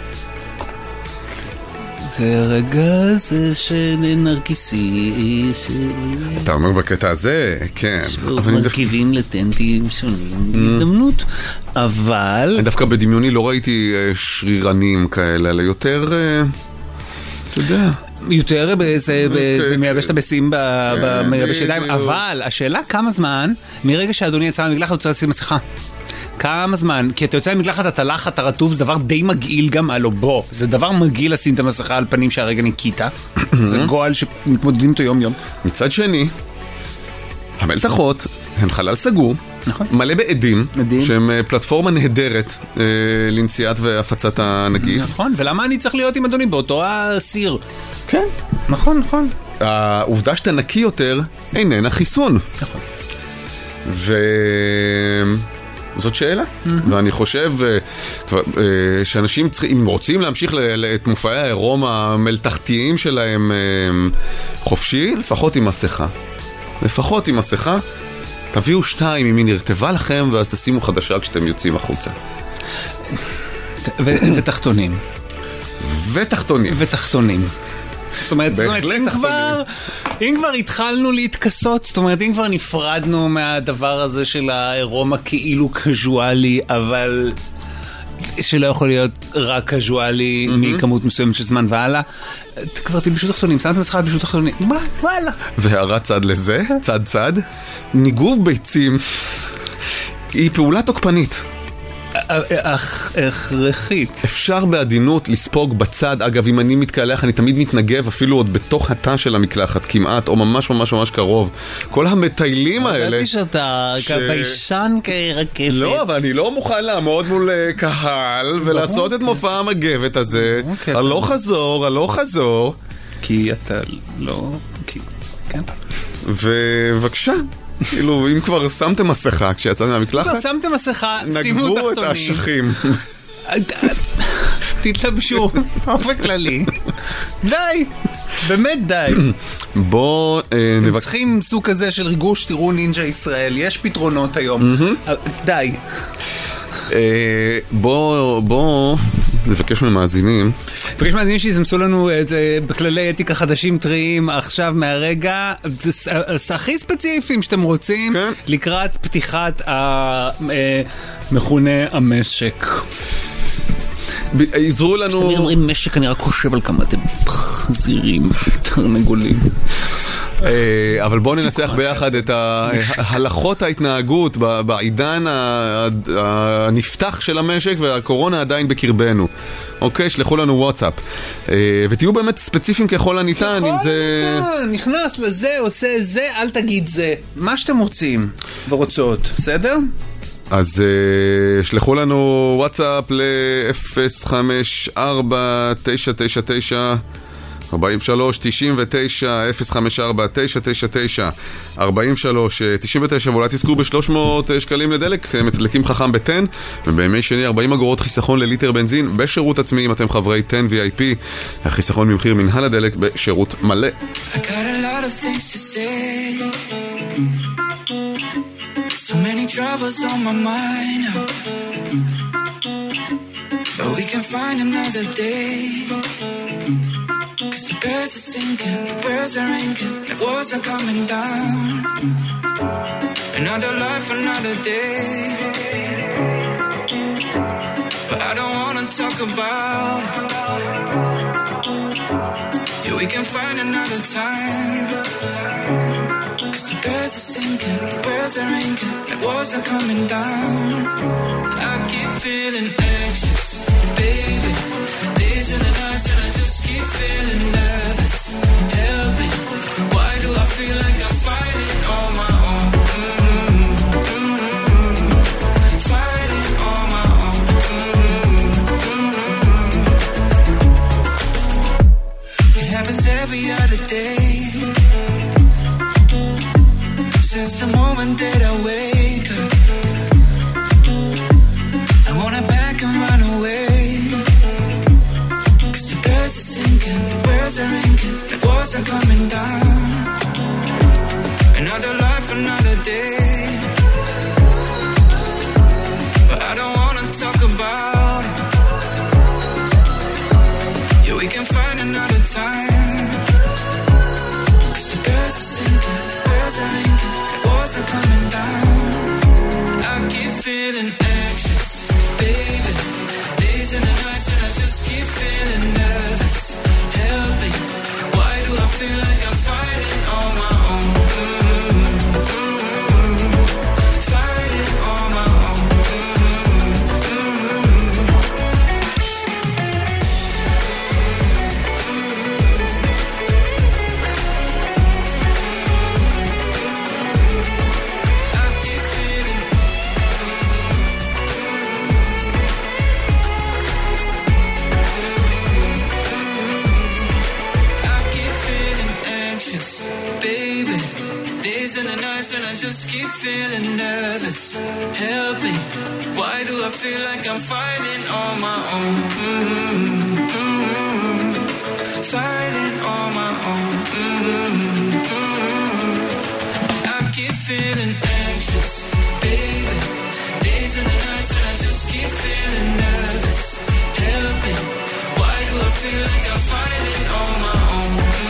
זה רגע זה שנרקיסי אתה אומר בקטע הזה, כן. מרכיבים לטנטים שונים בהזדמנות, אבל... דווקא בדמיוני לא ראיתי שרירנים כאלה, אלא יותר, אתה יודע... יותר מייבש את הבשים מייבש ידיים, אבל השאלה כמה זמן מרגע שאדוני יצא מהמקלחת הוא צריך לשים מסכה. כמה זמן? כי אתה יוצא ממקלחת, אתה לח, אתה רטוב, זה דבר די מגעיל גם על בוא. זה דבר מגעיל לשים את המסכה על פנים שהרגע ניקית. זה גועל שמתמודדים אותו יום יום. מצד שני, המלתחות הן חלל סגור, מלא בעדים, שהם פלטפורמה נהדרת לנסיעת והפצת הנגיף. נכון, ולמה אני צריך להיות עם אדוני באותו הסיר? כן. נכון, נכון. העובדה שאתה נקי יותר איננה חיסון. נכון. זאת שאלה, ואני חושב שאנשים אם רוצים להמשיך את מופעי העירום המלתחתיים שלהם חופשי, לפחות עם מסכה. לפחות עם מסכה, תביאו 2 אם היא נרטבה לכם, ואז תשימו חדשה כשאתם יוצאים החוצה. ותחתונים. ותחתונים. ותחתונים. זאת אומרת, אם כבר התחלנו להתכסות, זאת אומרת, אם כבר נפרדנו מהדבר הזה של העירום הכאילו קזואלי, אבל שלא יכול להיות רק קזואלי מכמות מסוימת של זמן והלאה, כבר תלבשו תחתונים, שמת מסכה תלבשו תחתונים, וואלה. והערת צד לזה, צד, ניגוב ביצים היא פעולה תוקפנית. הכרחית. אפשר בעדינות לספוג בצד. אגב, אם אני מתקלח, אני תמיד מתנגב אפילו עוד בתוך התא של המקלחת, כמעט, או ממש ממש ממש קרוב. כל המטיילים האלה... ידעתי שאתה כביישן כרכבת. לא, אבל אני לא מוכן לעמוד מול קהל ולעשות את מופע המגבת הזה. הלוך חזור. כי אתה לא... כן. ובבקשה. כאילו, אם כבר שמתם מסכה כשיצאתם מהמקלחת, שמתם מסכה, שימו תחתונים. נגבו את האשכים. תתלבשו, באופן כללי. די, באמת די. בוא אתם צריכים סוג כזה של ריגוש, תראו נינג'ה ישראל, יש פתרונות היום. די. בוא נבקש ממאזינים. נבקש ממאזינים שיזמסו לנו בכללי אתיקה חדשים טריים עכשיו מהרגע הכי ספציפיים שאתם רוצים לקראת פתיחת המכונה המשק. עזרו לנו... כשאתם אומרים משק אני רק חושב על כמה אתם חזירים, תרנגולים. אבל בואו ננסח ביחד את הלכות ההתנהגות בעידן הנפתח של המשק, והקורונה עדיין בקרבנו. אוקיי, שלחו לנו וואטסאפ. ותהיו באמת ספציפיים ככל הניתן. ככל הניתן, נכנס לזה, עושה זה, אל תגיד זה. מה שאתם רוצים ורוצות, בסדר? אז שלחו לנו וואטסאפ ל-054-999 43 99 054 999 43 99 ואולי תזכו ב-300 שקלים לדלק מתדלקים חכם ב-10 ובימי שני 40 אגורות חיסכון לליטר בנזין בשירות עצמי אם אתם חברי 10 VIP החיסכון ממחיר מנהל הדלק בשירות מלא. I got a lot of things to say So many troubles on my mind But we can find another day Cause the birds are singing, the birds are ringing The walls are coming down Another life, another day But I don't wanna talk about Yeah, we can find another time Cause the birds are singing, the birds are ringing The walls are coming down I keep feeling anxious, baby Days and the nights and I just keep feeling nervous. Help me, why do I feel like I'm fighting on my own? Fighting on my own. It happens every other day. Since the moment that I wake up, I wanna back and run away. The birds are ringing, the walls are coming down Another life, another day But I don't wanna talk about it Yeah, we can find another time Cause the birds are singing, the birds are ringing The walls are coming down I keep feeling anxious, baby Days and the nights and I just keep feeling nervous Why do I feel like I'm fighting on my own? Fighting on my own. I keep feeling baby Days and the nights and I just keep feeling nervous Help me Why do I feel like I'm fighting on my own Fighting on my own I keep feeling anxious Baby Days and the nights and I just keep feeling nervous Help me Why do I feel like I'm fighting on my own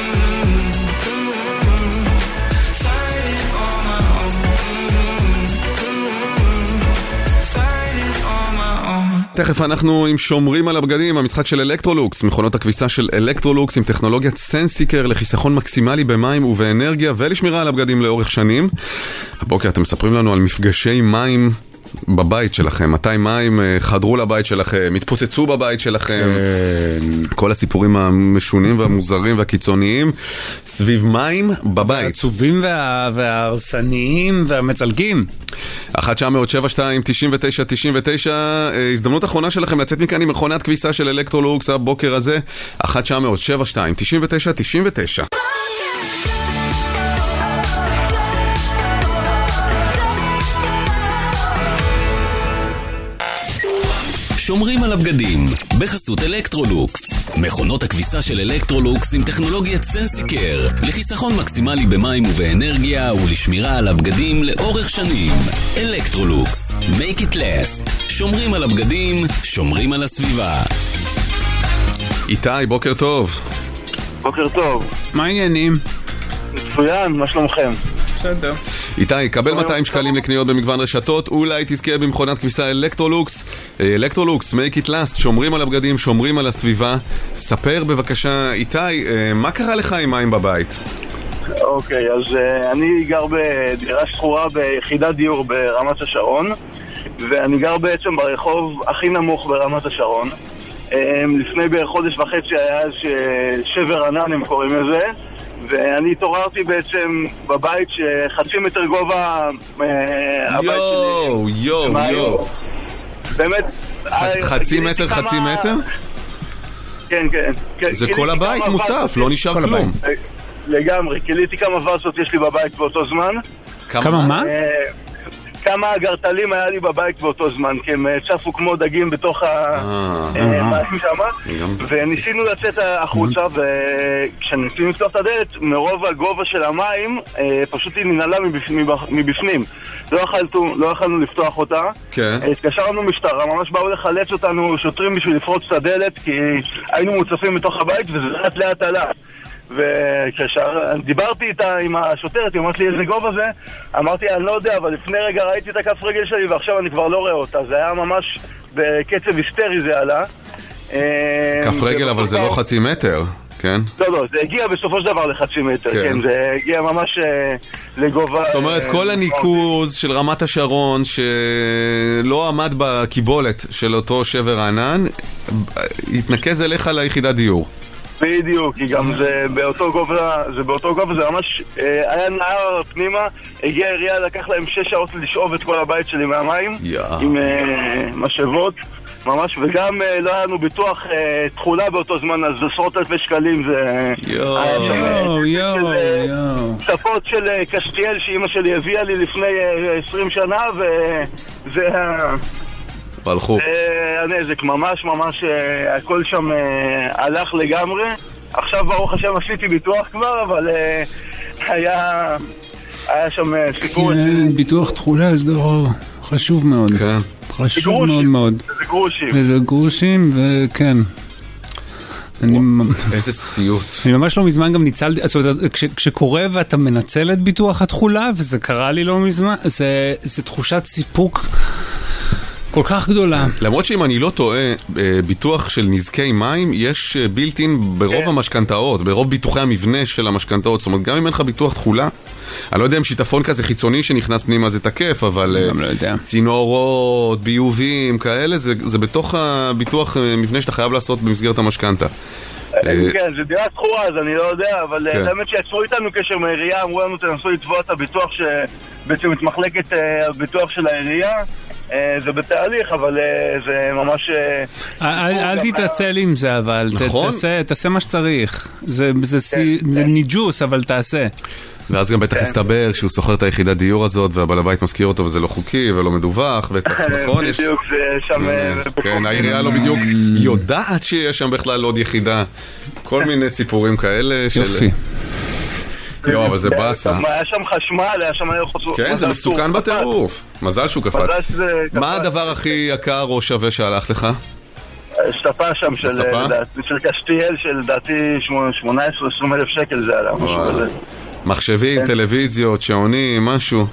תכף אנחנו עם שומרים על הבגדים, המשחק של אלקטרולוקס, מכונות הכביסה של אלקטרולוקס עם טכנולוגיית סנסיקר לחיסכון מקסימלי במים ובאנרגיה ולשמירה על הבגדים לאורך שנים. הבוקר אתם מספרים לנו על מפגשי מים בבית שלכם, מתי מים חדרו לבית שלכם, התפוצצו בבית שלכם, כל הסיפורים המשונים והמוזרים והקיצוניים סביב מים בבית. העצובים וההרסניים והמצלקים. 1-900-72-99-99, הזדמנות אחרונה שלכם לצאת מכאן עם מכונת כביסה של אלקטרולוקס הבוקר הזה, 1-900-72-99-99. שומרים על הבגדים, בחסות אלקטרולוקס. מכונות הכביסה של אלקטרולוקס עם טכנולוגיית סנסיקר, לחיסכון מקסימלי במים ובאנרגיה ולשמירה על הבגדים לאורך שנים. אלקטרולוקס, make it last. שומרים על הבגדים, שומרים על הסביבה. איתי, בוקר טוב. בוקר טוב. מה העניינים? מצוין, מה שלומכם? בסדר. איתי, קבל 200 שקלים לקניות במגוון רשתות, אולי תזכה במכונת כביסה אלקטרולוקס. אלקטרולוקס, make it last, שומרים על הבגדים, שומרים על הסביבה. ספר בבקשה, איתי, מה קרה לך עם מים בבית? אוקיי, אז אני גר בדירה שכורה ביחידת דיור ברמת השרון, ואני גר בעצם ברחוב הכי נמוך ברמת השרון. לפני בערך חודש וחצי היה שבר ענן, הם קוראים לזה, ואני התעוררתי בעצם בבית שחצי מטר גובה הבית שלי. יו. באמת. חצי מטר? כן. זה כל הבית מוצף, לא נשאר כלום. לגמרי, קיליתי כמה ורסות יש לי בבית באותו זמן. כמה מה? כמה גרטלים היה לי בבית באותו זמן, כי הם צפו כמו דגים בתוך המים שם, וניסינו לצאת החוצה, וכשניסינו לפתוח את הדלת, מרוב הגובה של המים, פשוט היא ננעלה מבפנים. לא יכלנו לפתוח אותה. התקשרנו משטרה, ממש באו לחלץ אותנו שוטרים בשביל לפרוץ את הדלת, כי היינו מוצפים בתוך הבית, וזה לאט עלה. וכשדיברתי איתה עם השוטרת, היא אמרת לי איזה גובה זה, אמרתי אני לא יודע, אבל לפני רגע ראיתי את הכף רגל שלי ועכשיו אני כבר לא רואה אותה, זה היה ממש בקצב היסטרי זה עלה. כף רגל אבל זה לא חצי מטר, כן? לא, זה הגיע בסופו של דבר לחצי מטר, כן, זה הגיע ממש לגובה. זאת אומרת, כל הניקוז של רמת השרון שלא עמד בקיבולת של אותו שבר ענן, התנקז אליך ליחידת דיור. בדיוק, כי גם זה באותו גובה, זה ממש היה נער פנימה, הגיע העירייה, לקח להם 6 שעות לשאוב את כל הבית שלי מהמים עם משאבות, ממש, וגם לא היה לנו ביטוח תחולה באותו זמן, אז עשרות אלפי שקלים זה... שפות של קשתיאל שאמא שלי הביאה לי לפני 20 שנה, וזה... הלכו. הנזק ממש, הכל שם הלך לגמרי. עכשיו ברוך השם עשיתי ביטוח כבר, אבל היה שם סיפור. ביטוח תחולה זה דבר חשוב מאוד. כן. חשוב מאוד. זה גרושים, וכן. איזה סיוט. אני ממש לא מזמן גם ניצלתי, כשקורה ואתה מנצל את ביטוח התחולה, וזה קרה לי לא מזמן, זה תחושת סיפוק כל כך גדולה. למרות שאם אני לא טועה, ביטוח של נזקי מים יש בילטין ברוב המשכנתאות, ברוב ביטוחי המבנה של המשכנתאות. זאת אומרת, גם אם אין לך ביטוח תחולה, אני לא יודע אם שיטפון כזה חיצוני שנכנס פנימה זה תקף, אבל צינורות, ביובים, כאלה, זה בתוך הביטוח מבנה שאתה חייב לעשות במסגרת המשכנתה. כן, זה דירה שכורה, אז אני לא יודע, אבל האמת שיצרו איתנו קשר מהעירייה, אמרו לנו תנסו לתבוע את הביטוח שבעצם את מחלקת הביטוח של העירייה. זה בתהליך, אבל זה ממש... אל תתעצל עם זה, אבל תעשה מה שצריך. זה ניג'וס, אבל תעשה. ואז גם בטח הסתבר שהוא סוחר את היחידת דיור הזאת, והבעל הבית מזכיר אותו וזה לא חוקי ולא מדווח, בטח, נכון? בדיוק, זה שם... כן, העירייה לא בדיוק יודעת שיש שם בכלל עוד יחידה. כל מיני סיפורים כאלה של... יופי. יו, אבל זה בסה. היה שם חשמל, היה שם... כן, זה מסוכן בטירוף. מזל שהוא קפץ. מה הדבר הכי יקר או שווה שהלך לך? שטפה שם של קשתיאל, של דעתי 18-20 אלף שקל זה עלה, משהו כזה. מחשבים, טלוויזיות, שעונים, משהו?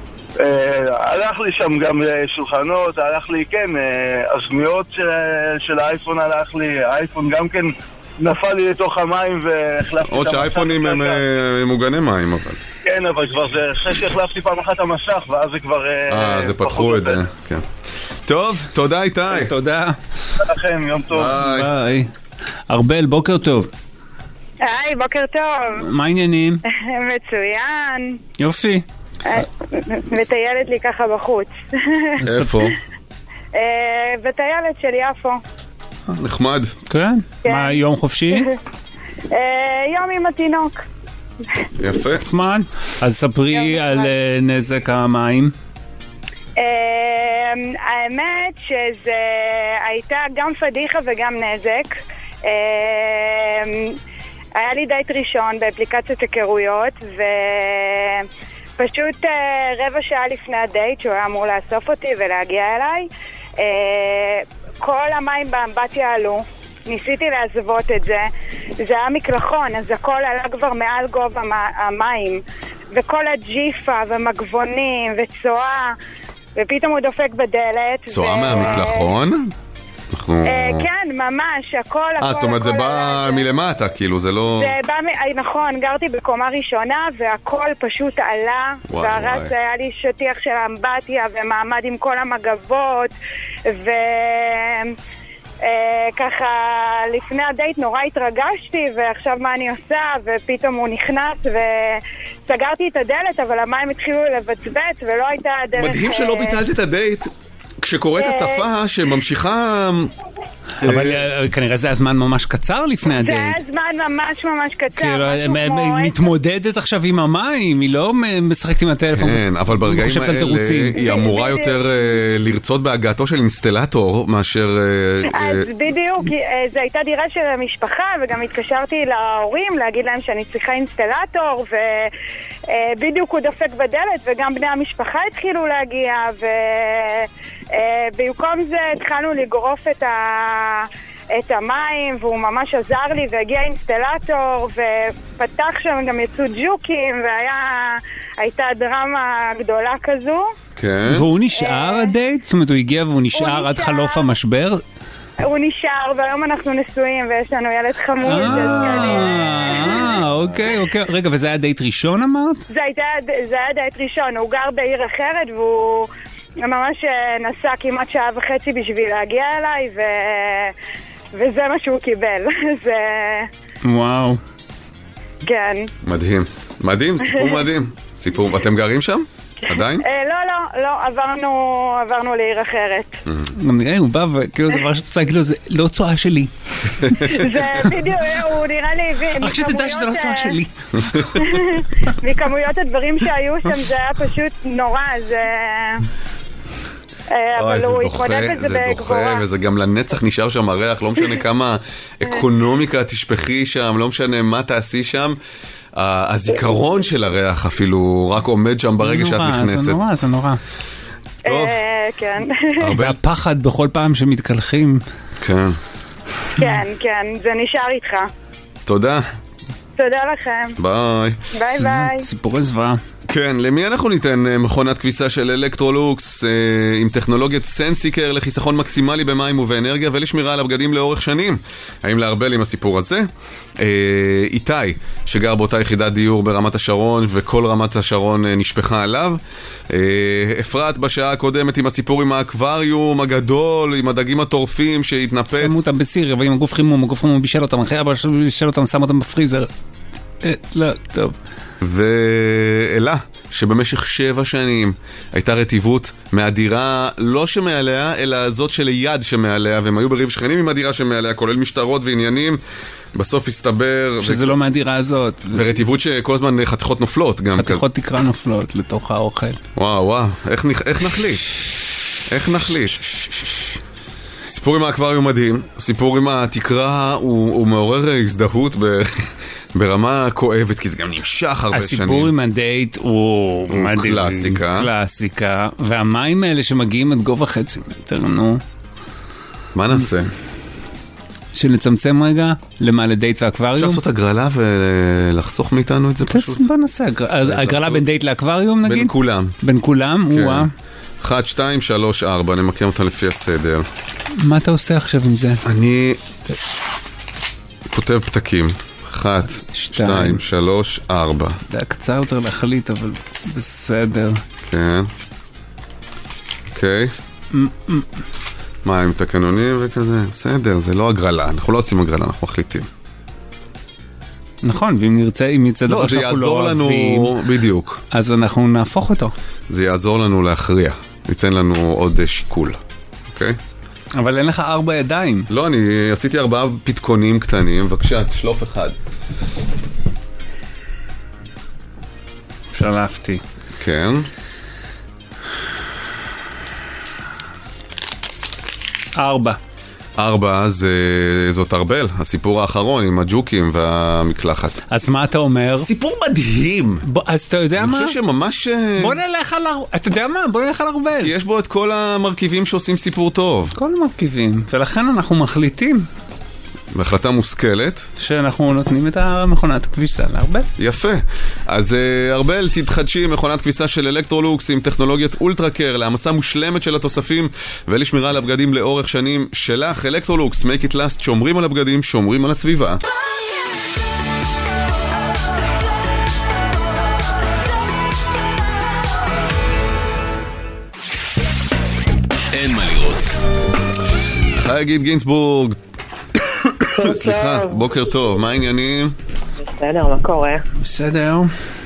הלך לי שם גם שולחנות, הלך לי, כן, הזמיות של האייפון הלך לי, האייפון גם כן נפל לי לתוך המים והחלפתי את המסך. עוד שהאייפונים הם מוגני מים, אבל. כן, אבל כבר זה אחרי שהחלפתי פעם אחת המסך, ואז זה כבר... זה פתחו את זה, כן. טוב, תודה איתי. תודה. תודה לכם, יום טוב. ביי. ארבל, בוקר טוב. היי, בוקר טוב. מה העניינים? מצוין. יופי. וטיילת לי ככה בחוץ. איפה? וטיילת של יפו. נחמד. כן? מה, יום חופשי? יום עם התינוק. יפה. נחמד. אז ספרי על נזק המים. האמת שזה הייתה גם פדיחה וגם נזק. היה לי דייט ראשון באפליקציית היכרויות, ופשוט רבע שעה לפני הדייט שהוא היה אמור לאסוף אותי ולהגיע אליי, כל המים באמבטיה עלו. ניסיתי להזוות את זה. זה היה מקלחון, אז הכל עלה כבר מעל גובה המים, וכל הג'יפה ומגבונים וצואה, ופתאום הוא דופק בדלת. צואה מהמקלחון? כן, ממש, הכל. זאת אומרת, זה בא מלמטה, כאילו, זה לא... זה בא, נכון, גרתי בקומה ראשונה, והכל פשוט עלה, והרס היה לי שטיח של אמבטיה, ומעמד עם כל המגבות, ככה לפני הדייט נורא התרגשתי, ועכשיו מה אני עושה, ופתאום הוא נכנס וסגרתי את הדלת, אבל המים התחילו לבצבץ ולא הייתה דרך... מדהים שלא ביטלת את הדייט כשקוראת הצפה שממשיכה... אבל כנראה זה הזמן ממש קצר לפני הדייט. זה הזמן ממש קצר. מתמודדת עכשיו עם המים, היא לא משחקת עם הטלפון. כן, אבל ברגעים האלה היא אמורה יותר לרצות בהגעתו של אינסטלטור מאשר... אז בדיוק, זו הייתה דירה של המשפחה, וגם התקשרתי להורים להגיד להם שאני צריכה אינסטלטור, ובדיוק הוא דופק בדלת, וגם בני המשפחה התחילו להגיע, ובמקום זה התחלנו לגרוף את המים, והוא ממש עזר לי, והגיע אינסטלטור, ופתח שם גם יצאו ג'וקים, והייתה דרמה גדולה כזו. כן. והוא נשאר הדייט? זאת אומרת, הוא הגיע והוא נשאר עד חלוף המשבר? הוא נשאר, והיום אנחנו נשואים, ויש לנו ילד חמוד. אוקיי. רגע, וזה היה דייט ראשון אמרת? זה היה דייט ראשון, הוא גר בעיר אחרת, והוא ממש נסע כמעט שעה וחצי בשביל להגיע אליי, וזה מה שהוא קיבל. וואו. כן. מדהים, סיפור מדהים. אתם גרים שם? עדיין? לא, עברנו לעיר אחרת. גם נראה, הוא בא וכאילו דבר שאת רוצה להגיד לו, זה לא צועה שלי. זה בדיוק, הוא נראה לי הבין. רק שתדע שזה לא צועה שלי. מכמויות הדברים שהיו שם זה היה פשוט נורא, אבל הוא התמודד בזה בגבורה. וזה גם לנצח נשאר שם הריח, לא משנה כמה אקונומיקה תשפחי שם, לא משנה מה תעשי שם. הזיכרון של הריח אפילו רק עומד שם ברגע שאת נכנסת. זה נורא. טוב. כן. והפחד בכל פעם שמתקלחים. כן. כן, זה נשאר איתך. תודה. תודה לכם. ביי. סיפורי זוועה. כן, למי אנחנו ניתן מכונת כביסה של אלקטרולוקס עם טכנולוגיית סנסיקר לחיסכון מקסימלי במים ובאנרגיה ולשמירה על הבגדים לאורך שנים? האם להרבל עם הסיפור הזה? איתי, שגר באותה יחידת דיור ברמת השרון וכל רמת השרון נשפחה עליו. אפרת בשעה הקודמת עם הסיפור עם האקווריום הגדול, עם הדגים הטורפים שהתנפץ. שמו אותם בסיר, אבל עם הגוף חימום בישל אותם, אחרי אבא בישל אותם, שם אותם בפריזר. לא, טוב. ואלה, שבמשך 7 שנים הייתה רטיבות מהדירה לא שמעליה, אלא זאת שליד שמעליה, והם היו בריב שכנים עם הדירה שמעליה, כולל משטרות ועניינים. בסוף הסתבר... שזה לא מהדירה הזאת. ורטיבות שכל הזמן חתיכות נופלות גם. חתיכות תקרה נופלות לתוך האוכל. וואו, איך נחליט? סיפור עם האקווריום מדהים, סיפור עם התקרה הוא מעורר הזדהות ברמה כואבת, כי זה גם נמשך הרבה שנים. הסיפור עם הדייט הוא מדהים. קלאסיקה. והמים האלה שמגיעים עד גובה חצי מטר, נו. מה נעשה? שנצמצם רגע למה לדייט ואקווריום? אפשר לעשות הגרלה ולחסוך מאיתנו את זה פשוט? בוא נעשה הגרלה בין דייט לאקווריום נגיד? בין כולם? 1, 2, 3, 4, נמקם אותה לפי הסדר. מה אתה עושה עכשיו עם זה? אני כותב פתקים. 1, 2, 3, 4. זה היה קצר יותר להחליט, אבל בסדר. כן. אוקיי. מה, עם תקנונים וכזה? בסדר, זה לא הגרלה. אנחנו לא עושים הגרלה, אנחנו מחליטים. נכון, ואם נרצה, אם יצא דבר שאנחנו לא אוהבים, בדיוק. אז אנחנו נהפוך אותו. זה יעזור לנו להכריע. ניתן לנו עוד שיקול. אוקיי? אבל אין לך 4 ידיים. לא, אני עשיתי 4 פתקונים קטנים. בבקשה, תשלוף אחד. שלפתי. כן. 4 זאת ארבל, הסיפור האחרון עם הג'וקים והמקלחת. אז מה אתה אומר? סיפור מדהים. אז אתה יודע מה? אני חושב שממש... בוא נלך על... אתה יודע מה? בוא נלך על ארבל. כי יש בו את כל המרכיבים שעושים סיפור טוב. כל המרכיבים, ולכן אנחנו מחליטים. בהחלטה מושכלת. שאנחנו נותנים את מכונת כביסה לארבל. יפה. אז ארבל, תתחדשי מכונת כביסה של אלקטרולוקס עם טכנולוגיית אולטרה-קר להעמסה מושלמת של התוספים ולשמירה על הבגדים לאורך שנים שלך. אלקטרולוקס, make it last, שומרים על הבגדים, שומרים על הסביבה. אין מה לראות. חגית גינסבורג. סליחה, בוקר טוב, מה העניינים? בסדר, מה קורה? בסדר.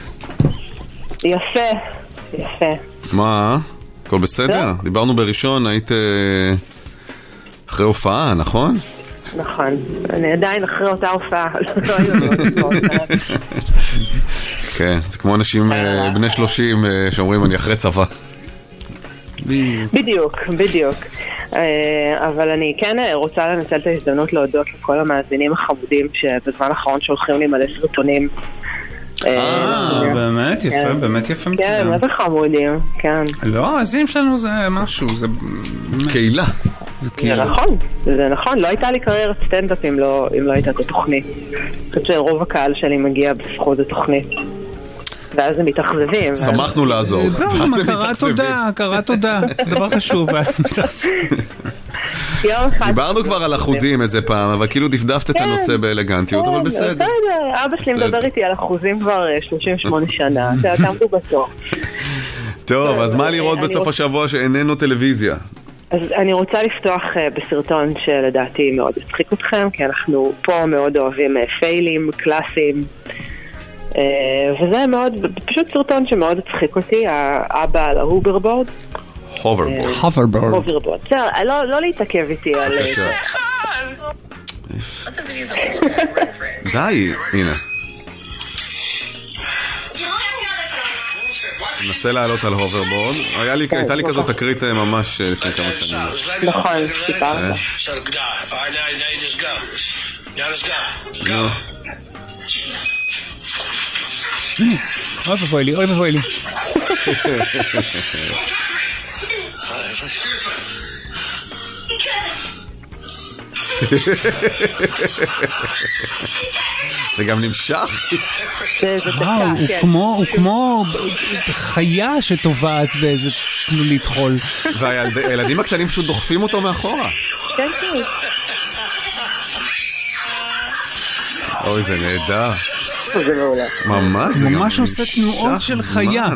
יפה. מה? הכל בסדר? דיברנו בראשון, היית אחרי הופעה, נכון? נכון, אני עדיין אחרי אותה הופעה. כן, זה כמו אנשים בני 30 שאומרים אני אחרי צבא. בדיוק. אבל אני כן רוצה לנצל את ההזדמנות להודות לכל המאזינים החמודים שבזמן האחרון שולחים לי מלא סרטונים. באמת יפה, באמת יפה מצדם. כן, מה זה חמודים, כן. לא, הזים שלנו זה משהו, זה... קהילה. זה נכון, לא הייתה לי קריירת סטנדאפ אם לא הייתה את התוכנית. אני חושבת שרוב הקהל שלי מגיע בזכות התוכנית. ואז הם מתאכזבים. שמחנו לעזור. קרא תודה, זה דבר חשוב, ואז מתאכזבים. דיברנו כבר על אחוזים איזה פעם, אבל כאילו דפדפת את הנושא באלגנטיות, אבל בסדר. אבא שלי מדבר איתי על אחוזים כבר 38 שנה, תעמדו בתור. טוב, אז מה לראות בסוף השבוע שאיננו טלוויזיה? אז אני רוצה לפתוח בסרטון שלדעתי מאוד יצחיק אתכם, כי אנחנו פה מאוד אוהבים פיילים, קלאסים, וזה מאוד, פשוט סרטון שמאוד הצחיק אותי, האבא על ההוברבורד. הוברבורד. לא להתעכב איתי על... די, הנה. נסה לעלות על הוברבורד. הייתה לי כזאת תקרית ממש לפני כמה שנים. נכון, סיפרת. אוי ובואי לי. זה גם נמשך. הוא כמו חיה שטובעת באיזה תלולית חול. והילדים הקטנים פשוט דוחפים אותו מאחורה. כן, כן. אוי, זה נהדר. ממש עושה תנועות של חיה.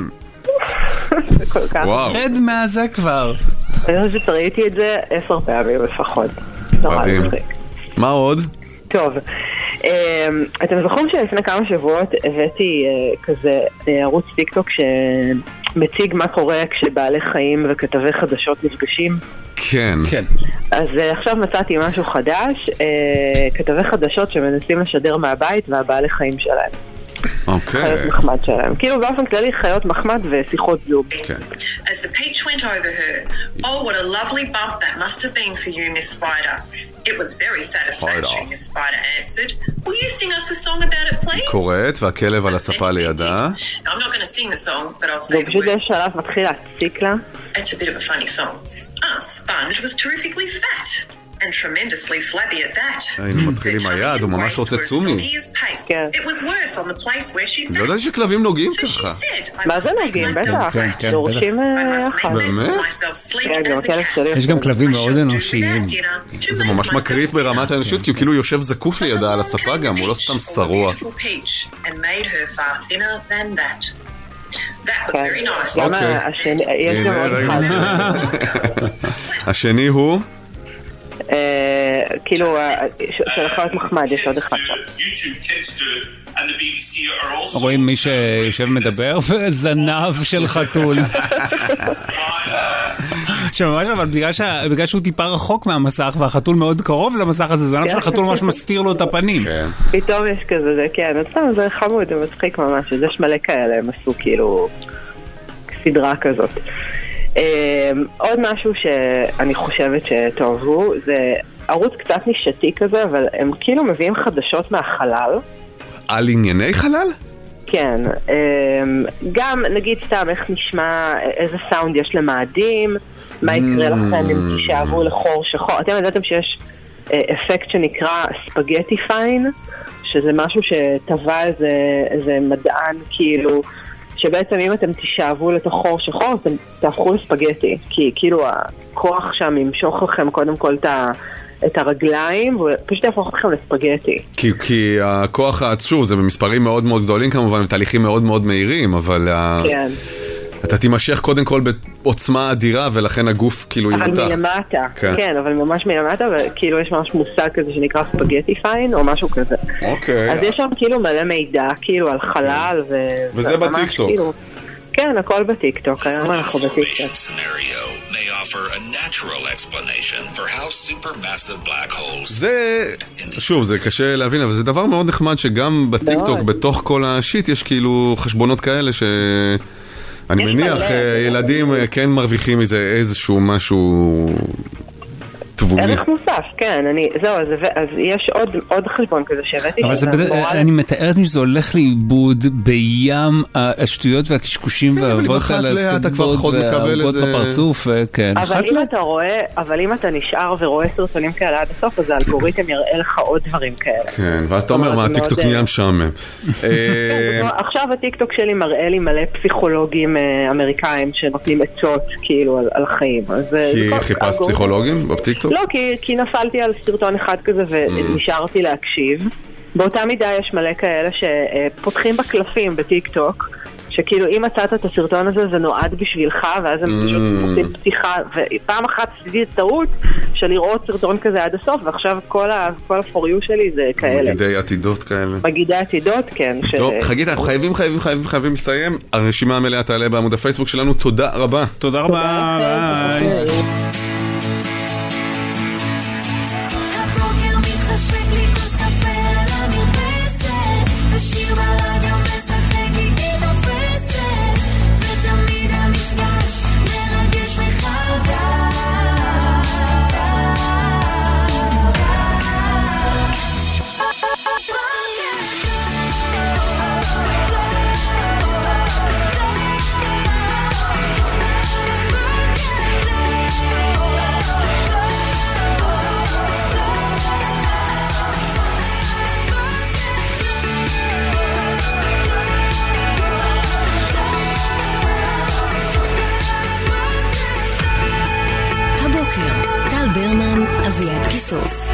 וואו. רד מהזה כבר. אני חושבת שראיתי את זה 10 פעמים לפחות. מדהים. מה עוד? טוב, אתם זוכרים שלפני כמה שבועות הבאתי כזה ערוץ טיקטוק שמציג מה קורה כשבעלי חיים וכתבי חדשות נפגשים? כן. אז עכשיו מצאתי משהו חדש, כתבי חדשות שמנסים לשדר מהבית והבעלי חיים שלהם. חיות מחמד שלהם. כאילו באופן כללי חיות מחמד ושיחות זום. As the peach went over her, oh what a lovely bump that must have been for you, Miss Spider. It was very satisfactory, Miss Spider answered. Will you sing us a song about it, please? קוראת, והכלב על הספה לידה. I'm not going to sing the song, but I'll say the ופשוט יש שלב מתחיל להציק לה. It's a bit of a funny song. Sponge was terrifically fat. And tremendously flabby at that. היינו מתחילים היד, הוא ממש רוצה צומי. לא יודעת שכלבים נוגעים ככה. מה זה נוגעים? בטח. דורשים אחת. באמת? יש גם כלבים מאוד אנושיים. זה ממש מקרית ברמת האנושיות, כי הוא כאילו יושב זקוף לידה על הספה גם, הוא לא סתם שרוע. השני הוא? כאילו של חיות מחמד יש עוד אחד שם. רואים מי שיושב מדבר וזנב של חתול שממש אבל בגלל שהוא טיפה רחוק מהמסך והחתול מאוד קרוב למסך הזה, זנב של החתול ממש מסתיר לו את הפנים. פתאום יש כזה, זה כן, זה חמוד, זה מצחיק ממש, יש מלא כאלה, הם עשו כאילו סדרה כזאת. עוד משהו שאני חושבת שתאהבו, זה ערוץ קצת נישתי כזה, אבל הם כאילו מביאים חדשות מהחלל. על ענייני חלל? כן, גם נגיד סתם איך נשמע, איזה סאונד יש למאדים, מה יקרה לכם אם תשאבו לחור שחור. אתם ידעתם שיש אפקט שנקרא ספגטי פיין, שזה משהו שטבע איזה מדען כאילו, שבעצם אם אתם תשאבו לתוך חור שחור, אתם תהפכו לספגטי, כי כאילו הכוח שם ימשוך לכם קודם כל את הרגליים, ופשוט יהפוך לכם לספגטי. כי הכוח העצור זה במספרים מאוד מאוד גדולים כמובן, ותהליכים מאוד מאוד מהירים, אבל כן. אתה תימשך קודם כל בעוצמה אדירה, ולכן הגוף כאילו ימתח. אבל מלמטה, כן, אבל ממש מלמטה, וכאילו יש ממש מושג כזה שנקרא ספגטי פיין, או משהו כזה. אוקיי. אז יש שם כאילו מלא מידע, כאילו על חלל, וזה בטיקטוק. כן, הכל בטיקטוק, היום אנחנו בטיקטוק. זה, שוב, זה קשה להבין, אבל זה דבר מאוד נחמד שגם בטיקטוק, בתוך כל השיט, יש כאילו חשבונות כאלה ש... אני מניח, ילדים כן מרוויחים מזה איזשהו משהו תבוני. ערך מוסף, כן, זהו, אז יש עוד חשבון כזה שהבאתי. אבל אני מתאר לעצמי שזה הולך לאיבוד בים השטויות והקשקושים והאבות על הסקטבורד והאבות בפרצוף, כן. אבל אם אתה נשאר ורואה סרטונים כאלה עד הסוף, אז האלגוריתם יראה לך עוד דברים כאלה. כן, ואז אתה אומר, מה, הטיקטוק נהיה משעמם. עכשיו הטיקטוק שלי מראה לי מלא פסיכולוגים אמריקאים שנותנים עצות כאילו על החיים. כי חיפש פסיכולוגים בטיקטוק? לא, כי נפלתי על סרטון אחד כזה ונשארתי להקשיב. באותה מידה יש מלא כאלה שפותחים בקלפים בטיקטוק, שכאילו אם מצאת את הסרטון הזה זה נועד בשבילך, ואז הם פשוט עושים פתיחה, ופעם אחת עשיתי טעות של לראות סרטון כזה עד הסוף, ועכשיו כל הפוריו שלי זה כאלה. מגידי עתידות כאלה. מגידי עתידות, כן. טוב, חגית, אנחנו חייבים לסיים. הרשימה המלאה תעלה בעמוד הפייסבוק שלנו. תודה רבה. תודה רבה. ביי. ברמן, אביעד קיסוס.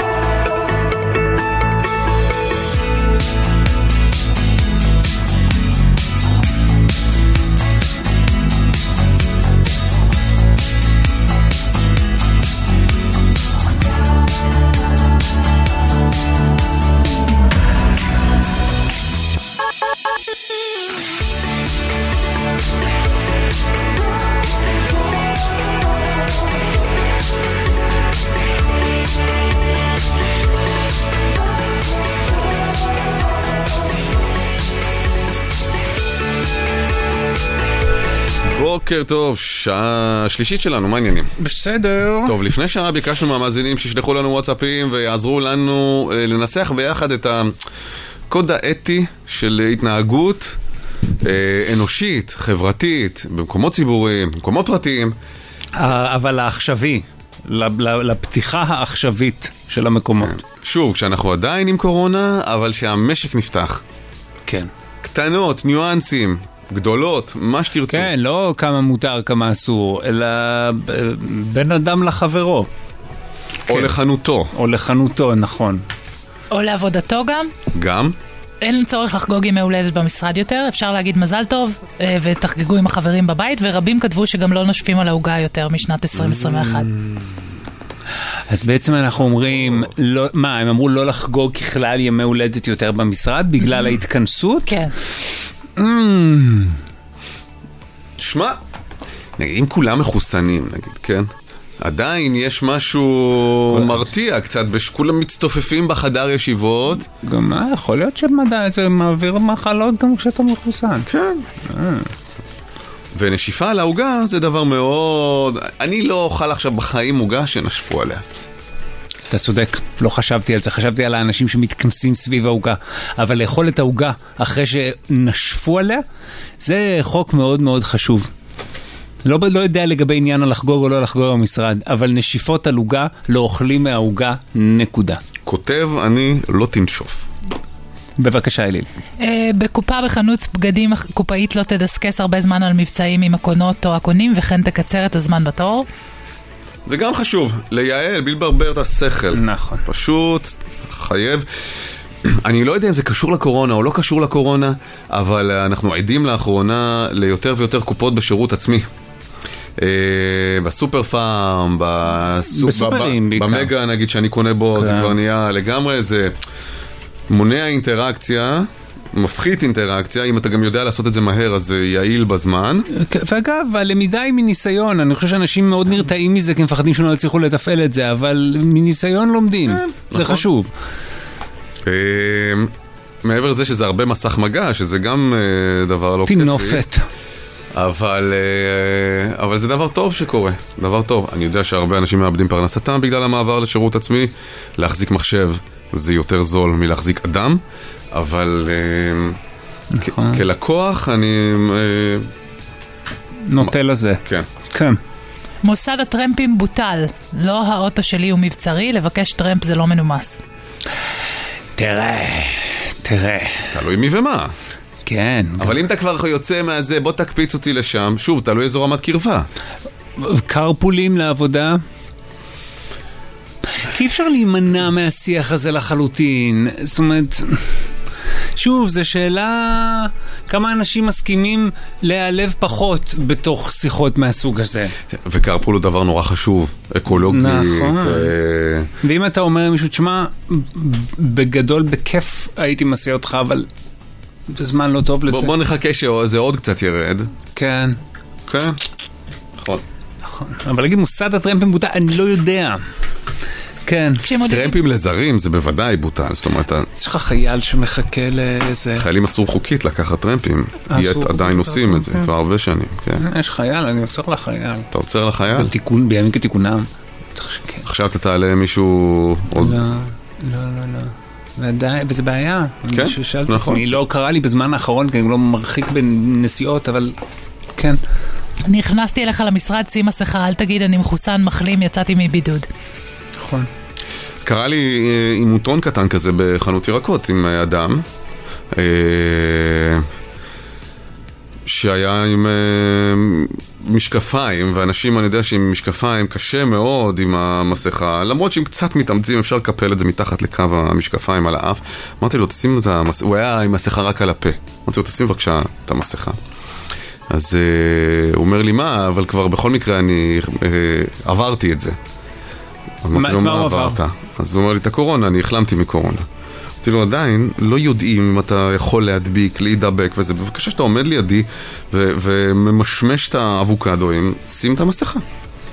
בוקר טוב, שעה שלישית שלנו, מה העניינים? בסדר. טוב, לפני שעה ביקשנו מהמאזינים שישלחו לנו וואטסאפים ויעזרו לנו לנסח ביחד את הקוד האתי של התנהגות אנושית, חברתית, במקומות ציבוריים, במקומות פרטיים. אבל העכשווי, לפתיחה העכשווית של המקומות. כן. שוב, כשאנחנו עדיין עם קורונה, אבל שהמשק נפתח. כן. קטנות, ניואנסים. גדולות, מה שתרצו. כן, לא כמה מותר, כמה אסור, אלא בין אדם לחברו. או כן. לחנותו. או לחנותו, נכון. או לעבודתו גם. גם. אין צורך לחגוג ימי הולדת במשרד יותר, אפשר להגיד מזל טוב, ותחגגו עם החברים בבית, ורבים כתבו שגם לא נושפים על ההוגה יותר משנת 2021. אז בעצם אנחנו אומרים, לא, מה, הם אמרו לא לחגוג ככלל ימי הולדת יותר במשרד, בגלל ההתכנסות? כן. שמע, נגיד, אם כולם מחוסנים, נגיד, כן? עדיין יש משהו מרתיע קצת, כולם מצטופפים בחדר ישיבות. גם מה, יכול להיות שמדע, זה מעביר מחלות גם כשאתה מחוסן. כן. ונשיפה על העוגה זה דבר מאוד... אני לא אוכל עכשיו בחיים עוגה שנשפו עליה. אתה צודק, לא חשבתי על זה, חשבתי על האנשים שמתכנסים סביב העוגה, אבל לאכול את העוגה אחרי שנשפו עליה, זה חוק מאוד מאוד חשוב. לא יודע לגבי עניין לחגוג או לא לחגוג במשרד, אבל נשיפות על עוגה לא אוכלים מהעוגה, נקודה. כותב אני לא תנשוף. בבקשה אליל. בקופה בחנות בגדים קופאית לא תדסקס הרבה זמן על מבצעים עם הקונות או הקונים, וכן תקצר את הזמן בתור. זה גם חשוב, לייעל, בלברבר את השכל. נכון. פשוט חייב. אני לא יודע אם זה קשור לקורונה או לא קשור לקורונה, אבל אנחנו עדים לאחרונה ליותר ויותר קופות בשירות עצמי. בסופר פארם, בסופרים בעיקר. במגה נגיד שאני קונה בו, זה כבר נהיה לגמרי, זה מונע אינטראקציה, מפחית אינטראקציה, אם אתה גם יודע לעשות את זה מהר, אז זה יעיל בזמן. ואגב, הלמידה היא מניסיון, אני חושב שאנשים מאוד נרתעים מזה, כי הם מפחדים שלא יצליחו לתפעל את זה, אבל מניסיון לומדים, זה חשוב. מעבר לזה שזה הרבה מסך מגע, שזה גם דבר לא כיפי. תינופת. אבל זה דבר טוב שקורה, דבר טוב. אני יודע שהרבה אנשים מאבדים פרנסתם בגלל המעבר לשירות עצמי. להחזיק מחשב זה יותר זול מלהחזיק אדם, אבל כלקוח אני נוטה לזה. כן. כן. מוסד הטרמפים בוטל. לא האוטו שלי הוא מבצרי, לבקש טרמפ זה לא מנומס. תראה. תלוי מי ומה. כן. אבל אם אתה כבר יוצא מהזה, בוא תקפיץ אותי לשם. שוב, תלוי איזו רמת קרבה. קרפולים לעבודה. כי אפשר להימנע מהשיח הזה לחלוטין. זאת אומרת, שוב, זו שאלה כמה אנשים מסכימים להיעלב פחות בתוך שיחות מהסוג הזה. וקרפול הוא דבר נורא חשוב, אקולוגית. נכון. ואם אתה אומר מישהו, תשמע, בגדול, בכיף הייתי מסיע אותך, אבל זה זמן לא טוב לזה. בוא נחכה שזה עוד קצת ירד. כן. כן. נכון. אבל להגיד מוסד הטרמפים בוטל, אני לא יודע. כן. טרמפים לזרים זה בוודאי בוטל. זאת אומרת, יש לך חייל שמחכה לאיזה... חיילים אסור חוקית לקחת טרמפים. עדיין עושים את זה כבר הרבה שנים. יש חייל, אני עוצר לחייל. אתה עוצר לחייל? בימים כתיקונם. עכשיו אתה תעלה מישהו עוד... לא. וזה בעיה. כן, נכון. לא קרה לי בזמן האחרון, כי אני לא מרחיק בנסיעות, אבל כן. אני הכנסתי אליך למשרד, שים מסכה, אל תגיד אני מחוסן, מחלים, יצאתי מבידוד. נכון. קרה לי אימותון קטן כזה בחנות ירקות עם אדם שהיה עם משקפיים, ואנשים אני יודע שעם משקפיים קשה מאוד עם המסכה, למרות שהם קצת מתאמצים אפשר לקפל את זה מתחת לקו המשקפיים על האף. אמרתי לו תשים את המסכה, הוא היה עם מסכה רק על הפה, אמרתי לו תשים בבקשה את המסכה. אז הוא אומר לי מה, אבל כבר בכל מקרה אני עברתי את זה. מה הוא עבר? אז הוא אומר לי את הקורונה, אני החלמתי מקורונה. אמרתי לו עדיין לא יודעים אם אתה יכול להדביק, להידבק וזה, בבקשה שאתה עומד לידי וממשמש את האבוקדואים, שים את המסכה.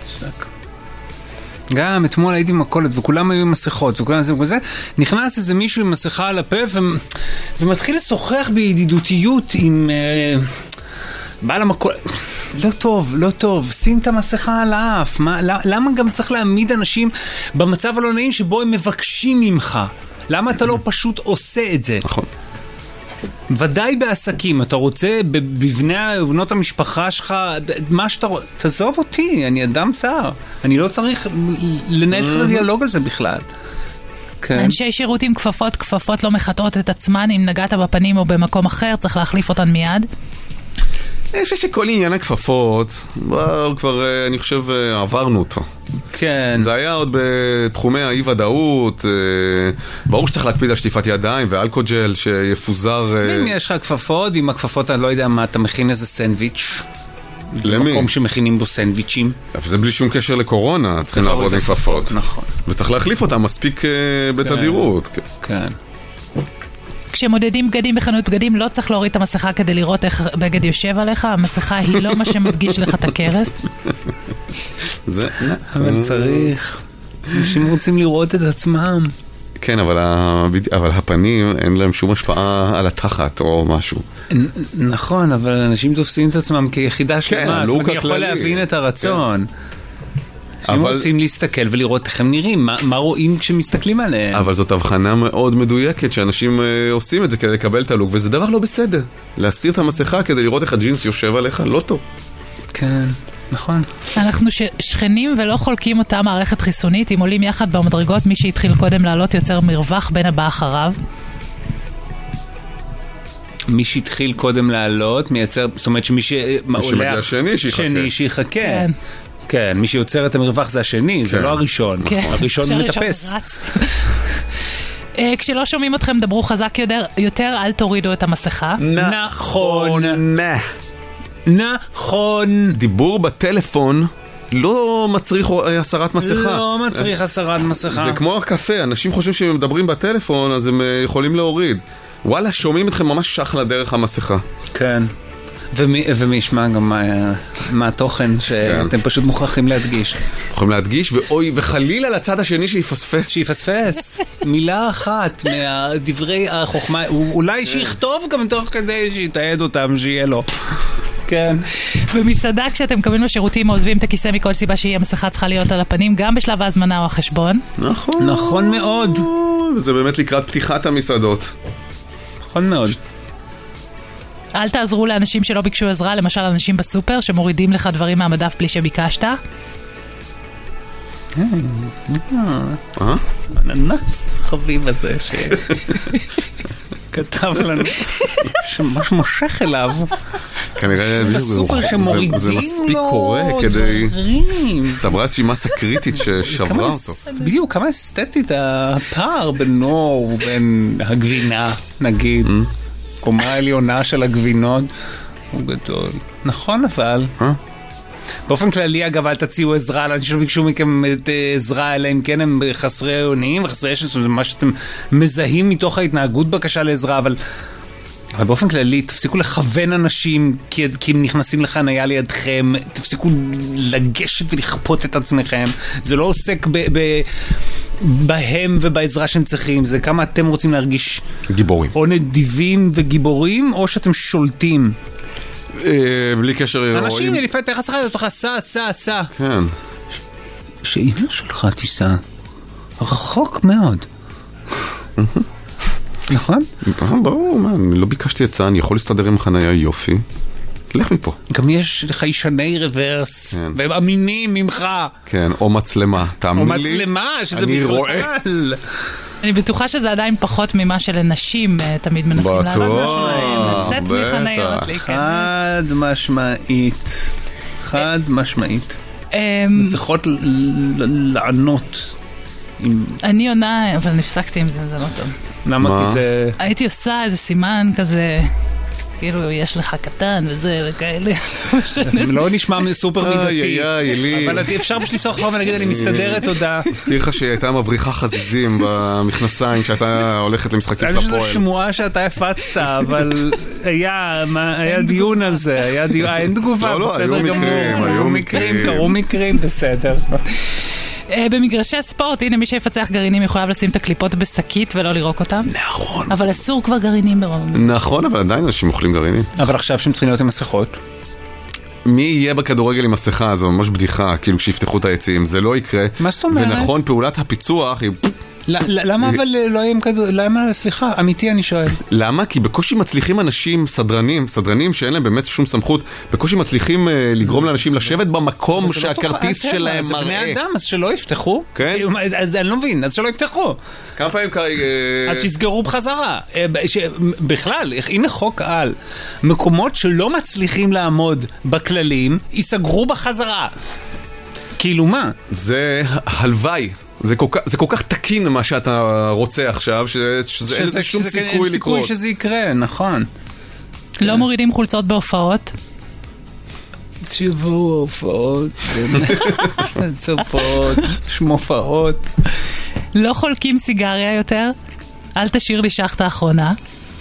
גם אתמול הייתי במכולת וכולם היו עם מסכות וכולם זה וזה, נכנס איזה מישהו עם מסכה על הפה ומתחיל לשוחח בידידותיות עם בעל המכולת. לא טוב, שים את המסכה על האף. למה גם צריך להעמיד אנשים במצב הלא נעים שבו הם מבקשים ממך? למה אתה לא פשוט עושה את זה? נכון. ודאי בעסקים, אתה רוצה בבנות המשפחה שלך, מה שאתה רוצה, תעזוב אותי, אני אדם צער. אני לא צריך לנהל את הדיאלוג על זה בכלל. אנשי שירות עם כפפות לא מחטאות את עצמן, אם נגעת בפנים או במקום אחר, צריך להחליף אותן מיד. אני חושב שכל עניין הכפפות, כבר אני חושב עברנו אותו. כן. זה היה עוד בתחומי האי-ודאות, ברור שצריך להקפיד על שטיפת ידיים ואלכוג'ל שיפוזר. ואם יש לך כפפות, ועם הכפפות אני לא יודע מה, אתה מכין איזה סנדוויץ'. למי? במקום שמכינים בו סנדוויצ'ים. וזה בלי שום קשר לקורונה, צריכים לעבוד עם כפפות. נכון. וצריך להחליף אותם מספיק בתדירות. כן. כשמודדים בגדים בחנות בגדים לא צריך להוריד את המסכה כדי לראות איך בגד יושב עליך, המסכה היא לא מה שמדגיש לך את הקרס. זה... אבל צריך. אנשים רוצים לראות את עצמם. כן, אבל הפנים אין להם שום השפעה על התחת או משהו. נכון, אבל אנשים תופסים את עצמם כיחידה שלמה, אז אני יכול להבין את הרצון. הם רוצים להסתכל ולראות איך הם נראים, מה רואים כשמסתכלים עליהם. אבל זאת הבחנה מאוד מדויקת שאנשים עושים את זה כדי לקבל את הלוק, וזה דבר לא בסדר. להסיר את המסכה כדי לראות איך הג'ינס יושב עליך, לא טוב. כן, נכון. אנחנו שכנים ולא חולקים אותה מערכת חיסונית, אם עולים יחד במדרגות, מי שהתחיל קודם לעלות יוצר מרווח בין הבא אחריו. מי שהתחיל קודם לעלות מייצר, זאת אומרת שמי שעולה שני שיחכה. כן, מי שיוצר את המרווח זה השני, זה לא הראשון. הראשון מטפס. כשלא שומעים אתכם, דברו חזק יותר, אל תורידו את המסכה. נכון. נכון. דיבור בטלפון לא מצריך הסרת מסכה. לא מצריך הסרת מסכה. זה כמו הקפה, אנשים חושבים שהם מדברים בטלפון, אז הם יכולים להוריד. וואלה, שומעים אתכם ממש שחלה דרך המסכה. כן. ומי ישמע גם מה התוכן שאתם פשוט מוכרחים להדגיש. מוכרחים להדגיש, וחלילה לצד השני שיפספס. מילה אחת מהדברי החוכמה, אולי שיכתוב גם תוך כדי שיתעד אותם, שיהיה לו. כן. במסעדה כשאתם מקבלים לשירותים או עוזבים את הכיסא מכל סיבה שהיא המסכה צריכה להיות על הפנים, גם בשלב ההזמנה או החשבון. נכון מאוד. זה באמת לקראת פתיחת המסעדות. נכון מאוד. אל תעזרו לאנשים שלא ביקשו עזרה, למשל אנשים בסופר שמורידים לך דברים מהמדף בלי שביקשת. הננס חביב הזה שכתב לנו שמש מושך אליו. כנראה זה מספיק קורה כדי סתברה איזושהי מסה קריטית ששברה אותו. בדיוק, כמה אסתטית הפער בינו ובין הגבינה נגיד, קומה העליונה של הגבינות הוא גדול. נכון, אבל באופן כללי, אגב, אל תציעו עזרה לאנשים שלא ביקשו מכם את עזרה, אלא אם כן הם חסרי אונים וחסרי ישע, זה מה שאתם מזהים מתוך ההתנהגות בקשה לעזרה, אבל באופן כללי, תפסיקו לכוון אנשים כי הם נכנסים לחניה לידכם, תפסיקו לגשת ולכפות את עצמכם, זה לא עוסק בהם ובעזרה שהם צריכים, זה כמה אתם רוצים להרגיש גיבורים. או נדיבים וגיבורים, או שאתם שולטים. בלי קשר... אנשים לפעמים תכף שחק אותך, סע. כן. שאמא שלך תיסע רחוק מאוד. נכון? ברור, לא ביקשתי הצעה, אני יכול להסתדר עם חניה יופי. תלך מפה. גם יש חיישני רוורס, והם אמינים ממך. כן, או מצלמה, תאמין לי. או מצלמה, שזה בכלל. אני בטוחה שזה עדיין פחות ממה שלנשים תמיד מנסים לעשות שלהם, לצאת מחניות, להיכנס. חד משמעית. צריכות לענות. אני עונה, אבל נפסקתי עם זה, זה לא טוב. למה? כי זה... הייתי עושה איזה סימן כזה, כאילו יש לך קטן וזה וכאלה. לא נשמע סופר מידתי. אבל אפשר פשוט לפסוח חום ולהגיד אני מסתדרת, תודה. הזכיר לך שהייתה מבריחה חזיזים במכנסיים כשאתה הולכת למשחקים של הפועל. אני חושב שזו שמועה שאתה הפצת, אבל היה דיון על זה, אין תגובה, בסדר גמור. קרו מקרים, בסדר. במגרשי ספורט, הנה מי שיפצח גרעינים יחויב לשים את הקליפות בשקית ולא לירוק אותם. נכון. אבל אסור כבר גרעינים ברוב. נכון, אבל עדיין אנשים אוכלים גרעינים. אבל עכשיו שהם צריכים להיות עם מסכות. מי יהיה בכדורגל עם מסכה? זו ממש בדיחה, כאילו כשיפתחו את היציאים, זה לא יקרה. מה זאת אומרת? ונכון, פעולת הפיצוח היא... למה אבל לא יהיה עם כדורגל? למה, סליחה, אמיתי אני שואל. למה? כי בקושי מצליחים אנשים, סדרנים שאין להם באמת שום סמכות, בקושי מצליחים לגרום לאנשים לשבת במקום שהכרטיס שלהם מראה. זה בני אדם, אז שלא יפתחו. כן? אז אני לא מבין, אז שלא יפתחו. כמה פעמים אז שיסגרו בחזרה. בכלל, הנה חוק על. מקומות שלא מצליחים לעמוד בכללים, ייסגרו בחזרה. כאילו מה? זה הלוואי. זה כל כך תקין מה שאתה רוצה עכשיו, שאין לזה שום סיכוי לקרות. אין סיכוי שזה יקרה, נכון. לא מורידים חולצות בהופעות? תשבו הופעות, צופות, שמופעות. לא חולקים סיגריה יותר? אל תשאיר לי שחת האחרונה.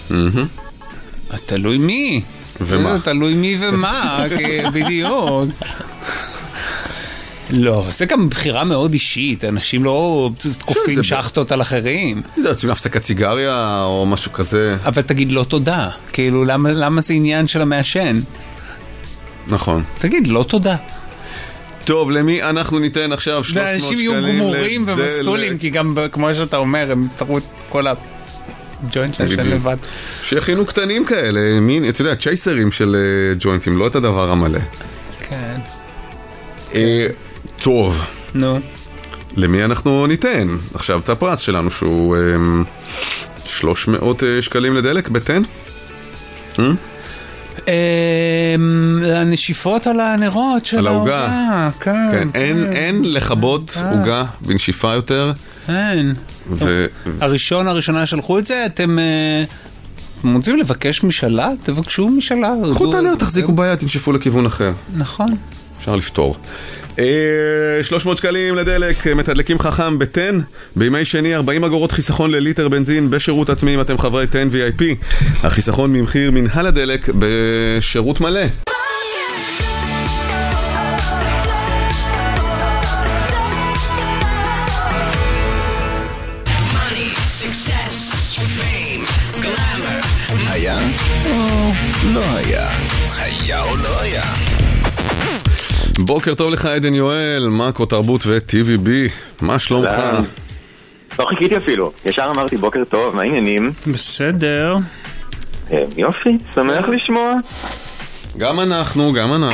תלוי מי. ומה? תלוי מי ומה, בדיוק. לא, זה גם בחירה מאוד אישית, אנשים לא קופים שחטות על אחרים. זה יוצאים להפסקת סיגריה או משהו כזה. אבל תגיד לא תודה, כאילו למה זה עניין של המעשן? נכון. תגיד לא תודה. טוב, למי אנחנו ניתן עכשיו 300 שקלים? ואנשים יהיו גמורים ומסטולים, כי גם כמו שאתה אומר, הם יצטרכו את כל הג'וינט של לבד. שיכינו קטנים כאלה, מין, אתה יודע, צ'ייסרים של ג'וינטים, לא את הדבר המלא. כן. טוב. נו. למי אנחנו ניתן? עכשיו את הפרס שלנו שהוא 300 שקלים לדלק בתן? הנשיפות על הנרות של ההוגה. כן, אין לכבות הוגה בנשיפה יותר. אין. הראשונה שלחו את זה, אתם רוצים לבקש משאלה? תבקשו משאלה. קחו את הנר, תחזיקו ביד, תנשפו לכיוון אחר. נכון. אפשר לפתור. 300 שקלים לדלק, מתדלקים חכם בתן, בימי שני 40 אגורות חיסכון לליטר בנזין בשירות עצמי אם אתם חברי תן VIP. החיסכון ממחיר מנהל הדלק בשירות מלא. היה או לא היה? היה או לא היה? בוקר טוב לך עדן יואל, מאקו תרבות ו-TVB, מה שלומך? לא חיכיתי אפילו, ישר אמרתי בוקר טוב, מה העניינים? בסדר. יופי, שמח לשמוע. גם אנחנו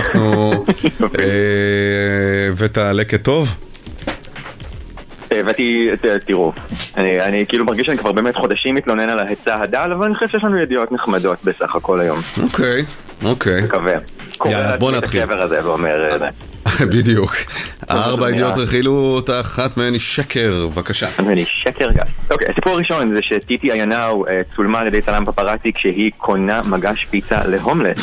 ותעלה כטוב? תראו, אני כאילו מרגיש שאני כבר באמת חודשים מתלונן על ההצע הדל, אבל אני חושב שיש לנו ידיעות נחמדות בסך הכל היום. אוקיי. מקווה. אז בוא נתחיל. הקבר הזה ואומר... בדיוק. 4 ידיעות רכילות, אחת מהן היא שקר, בבקשה. אני שקר גס. אוקיי, הסיפור הראשון זה שטיטי איינאו צולמה על ידי צלם פפראצי כשהיא קונה מגש פיצה להומלס.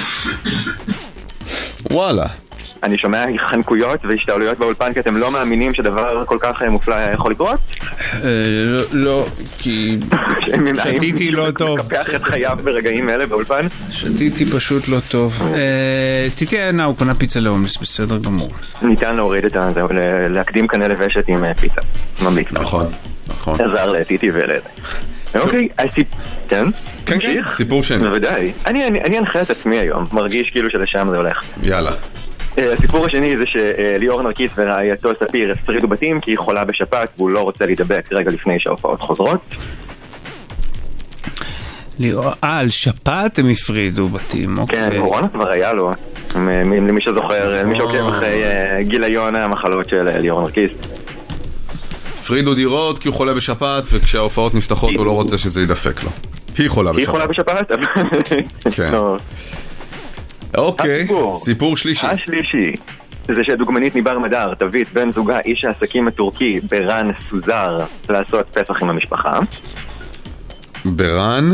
וואלה. אני שומע חנקויות והשתעלויות באולפן כי אתם לא מאמינים שדבר כל כך מופלא יכול לקרות? לא, כי שתיתי לא טוב. מקפח את חייו ברגעים אלה באולפן? שתיתי פשוט לא טוב. טיטי איינאו קונה פיצה להומלס, בסדר גמור. ניתן להוריד את זה, להקדים קנה לוושת עם פיצה. ממליץ. נכון. עזר לטיטי ולזה. אוקיי, כן? כן, סיפור שני. בוודאי. אני אנחה את עצמי היום, מרגיש כאילו שלשם זה הולך. יאללה. הסיפור השני זה שליאור נרקיס ורעייתו ספיר הפרידו בתים כי היא חולה בשפעת והוא לא רוצה להידבק רגע לפני שההופעות חוזרות. על שפעת הם הפרידו בתים, אוקיי. כן, קורונה כבר היה לו, למי שזוכר, למי שעוקב אחרי גיליון המחלות של ליאור נרקיס. הפרידו דירות כי הוא חולה בשפעת וכשההופעות נפתחות הוא לא רוצה שזה ידפק לו. היא חולה בשפעת. היא חולה בשפעת? כן. אוקיי, סיפור שלישי. השלישי זה שהדוגמנית מבר מדר תביא את בן זוגה איש העסקים הטורקי ברן סוזר לעשות פסח עם המשפחה. ברן?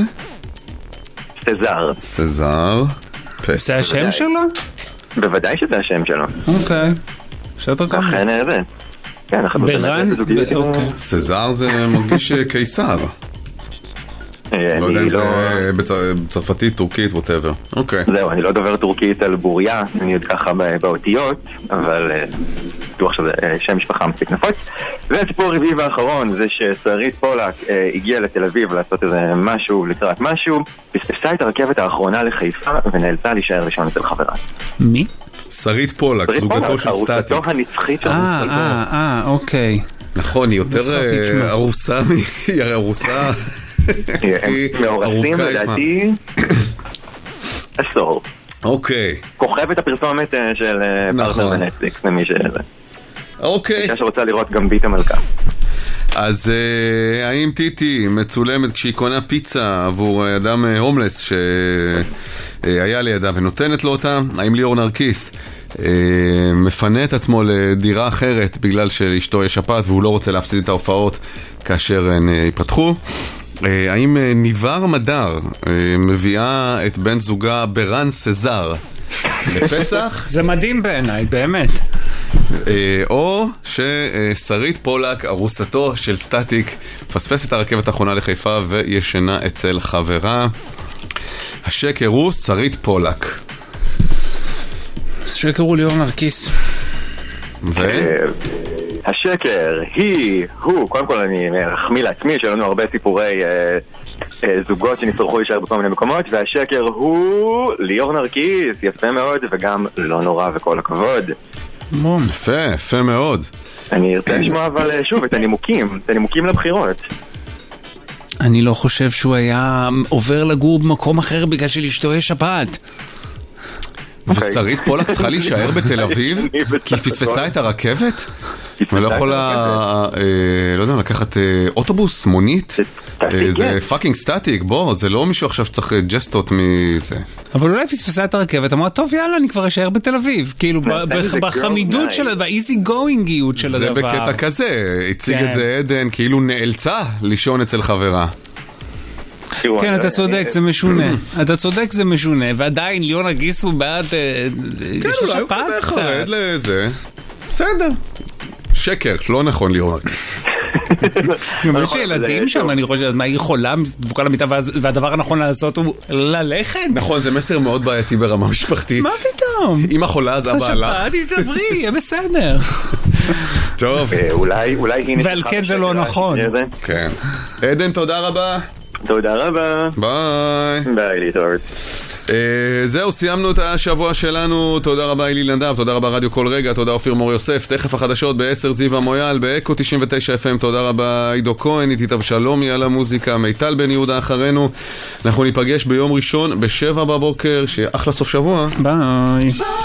סזר. פסח. זה השם שלו? בוודאי שזה השם שלו. אוקיי. שאתה כמה? אכן זה. ברן? סזר זה מרגיש קיסר. לא יודע אם זה בצרפתית, טורקית, whatever. אוקיי. זהו, אני לא דובר טורקית על בוריה, אני עוד ככה באותיות, אבל בטוח שזה שם משפחה מספיק נפוץ. והסיפור הרביעי והאחרון זה ששרית פולק הגיעה לתל אביב לעשות איזה משהו, לקראת משהו, פספסה את הרכבת האחרונה לחיפה ונאלצה להישאר ראשון אצל חברה. מי? שרית פולק, זוגתו של סטטיק. ארוסתו הנצחית של ארוסתו. אוקיי. נכון, היא יותר ארוסה היא ארוסה מאורסים לדעתי עשור. אוקיי. כוכבת הפרסומת של פרטנר ונטפליקס למי שזה. אוקיי. אישה שרוצה לראות גם בית המלכה. אז האם טיטי מצולמת כשהיא קונה פיצה עבור אדם הומלס שהיה לידה ונותנת לו אותה? האם ליאור נרקיס מפנה את עצמו לדירה אחרת בגלל שאשתו יש שפעת והוא לא רוצה להפסיד את ההופעות כאשר הן ייפתחו? האם ניבר מדר מביאה את בן זוגה ברן סזר לפסח? זה מדהים בעיניי, באמת. או ששרית פולק, ארוסתו של סטטיק, פספס את הרכבת האחרונה לחיפה וישנה אצל חברה. השקר הוא שרית פולק. השקר הוא ליאור נרקיס. השקר, הוא, קודם כל אני מחמיא לעצמי, שיש לנו הרבה סיפורי זוגות שנצטרכו להישאר בכל מיני מקומות, והשקר הוא ליאור נרקיס, יפה מאוד, וגם לא נורא וכל הכבוד. יפה, יפה מאוד. אני ארצה לשמוע אבל שוב את הנימוקים לבחירות. אני לא חושב שהוא היה עובר לגור במקום אחר בגלל שלאשתו יש שפעת. ושרית פולק צריכה להישאר בתל אביב כי היא פספסה את הרכבת? ולא יכולה, לא יודע, לקחת אוטובוס, מונית? זה פאקינג סטטיק, בוא, זה לא מישהו עכשיו שצריך ג'סטות מזה. אבל אולי פספסה את הרכבת, אמרה, טוב יאללה, אני כבר אשאר בתל אביב. כאילו, בחמידות שלה, באיזי גוינגיות של הדבר. זה בקטע כזה, הציג את זה עדן, כאילו נאלצה לישון אצל חברה. כן, אתה צודק, זה משונה. אתה צודק, זה משונה. ועדיין ליאור נרקיס הוא בעד... כן, אולי הוא כזה חרד לזה. בסדר. שקר, לא נכון ליאור נרקיס. יש ילדים שם, אני חושב, מה היא יכולה, דבוקה למיטה, והדבר הנכון לעשות הוא ללכת. נכון, זה מסר מאוד בעייתי ברמה משפחתית. מה פתאום? אמא חולה, אז אבא הלך. השפעת, תדברי, יהיה בסדר. טוב. אולי היא... ועל כן זה לא נכון. כן. עדן, תודה רבה. תודה רבה. ביי. ביי, להתראות. זהו, סיימנו את השבוע שלנו. תודה רבה אילי לנדב, תודה רבה רדיו כל רגע, תודה אופיר מור יוסף. תכף החדשות ב-10 זיו המויאל, באקו 99 FM. תודה רבה עידו כהן, איתי תו שלומי על המוזיקה, מיטל בן יהודה אחרינו. אנחנו ניפגש ביום ראשון ב-7 בבוקר. שיהיה אחלה סוף שבוע. ביי.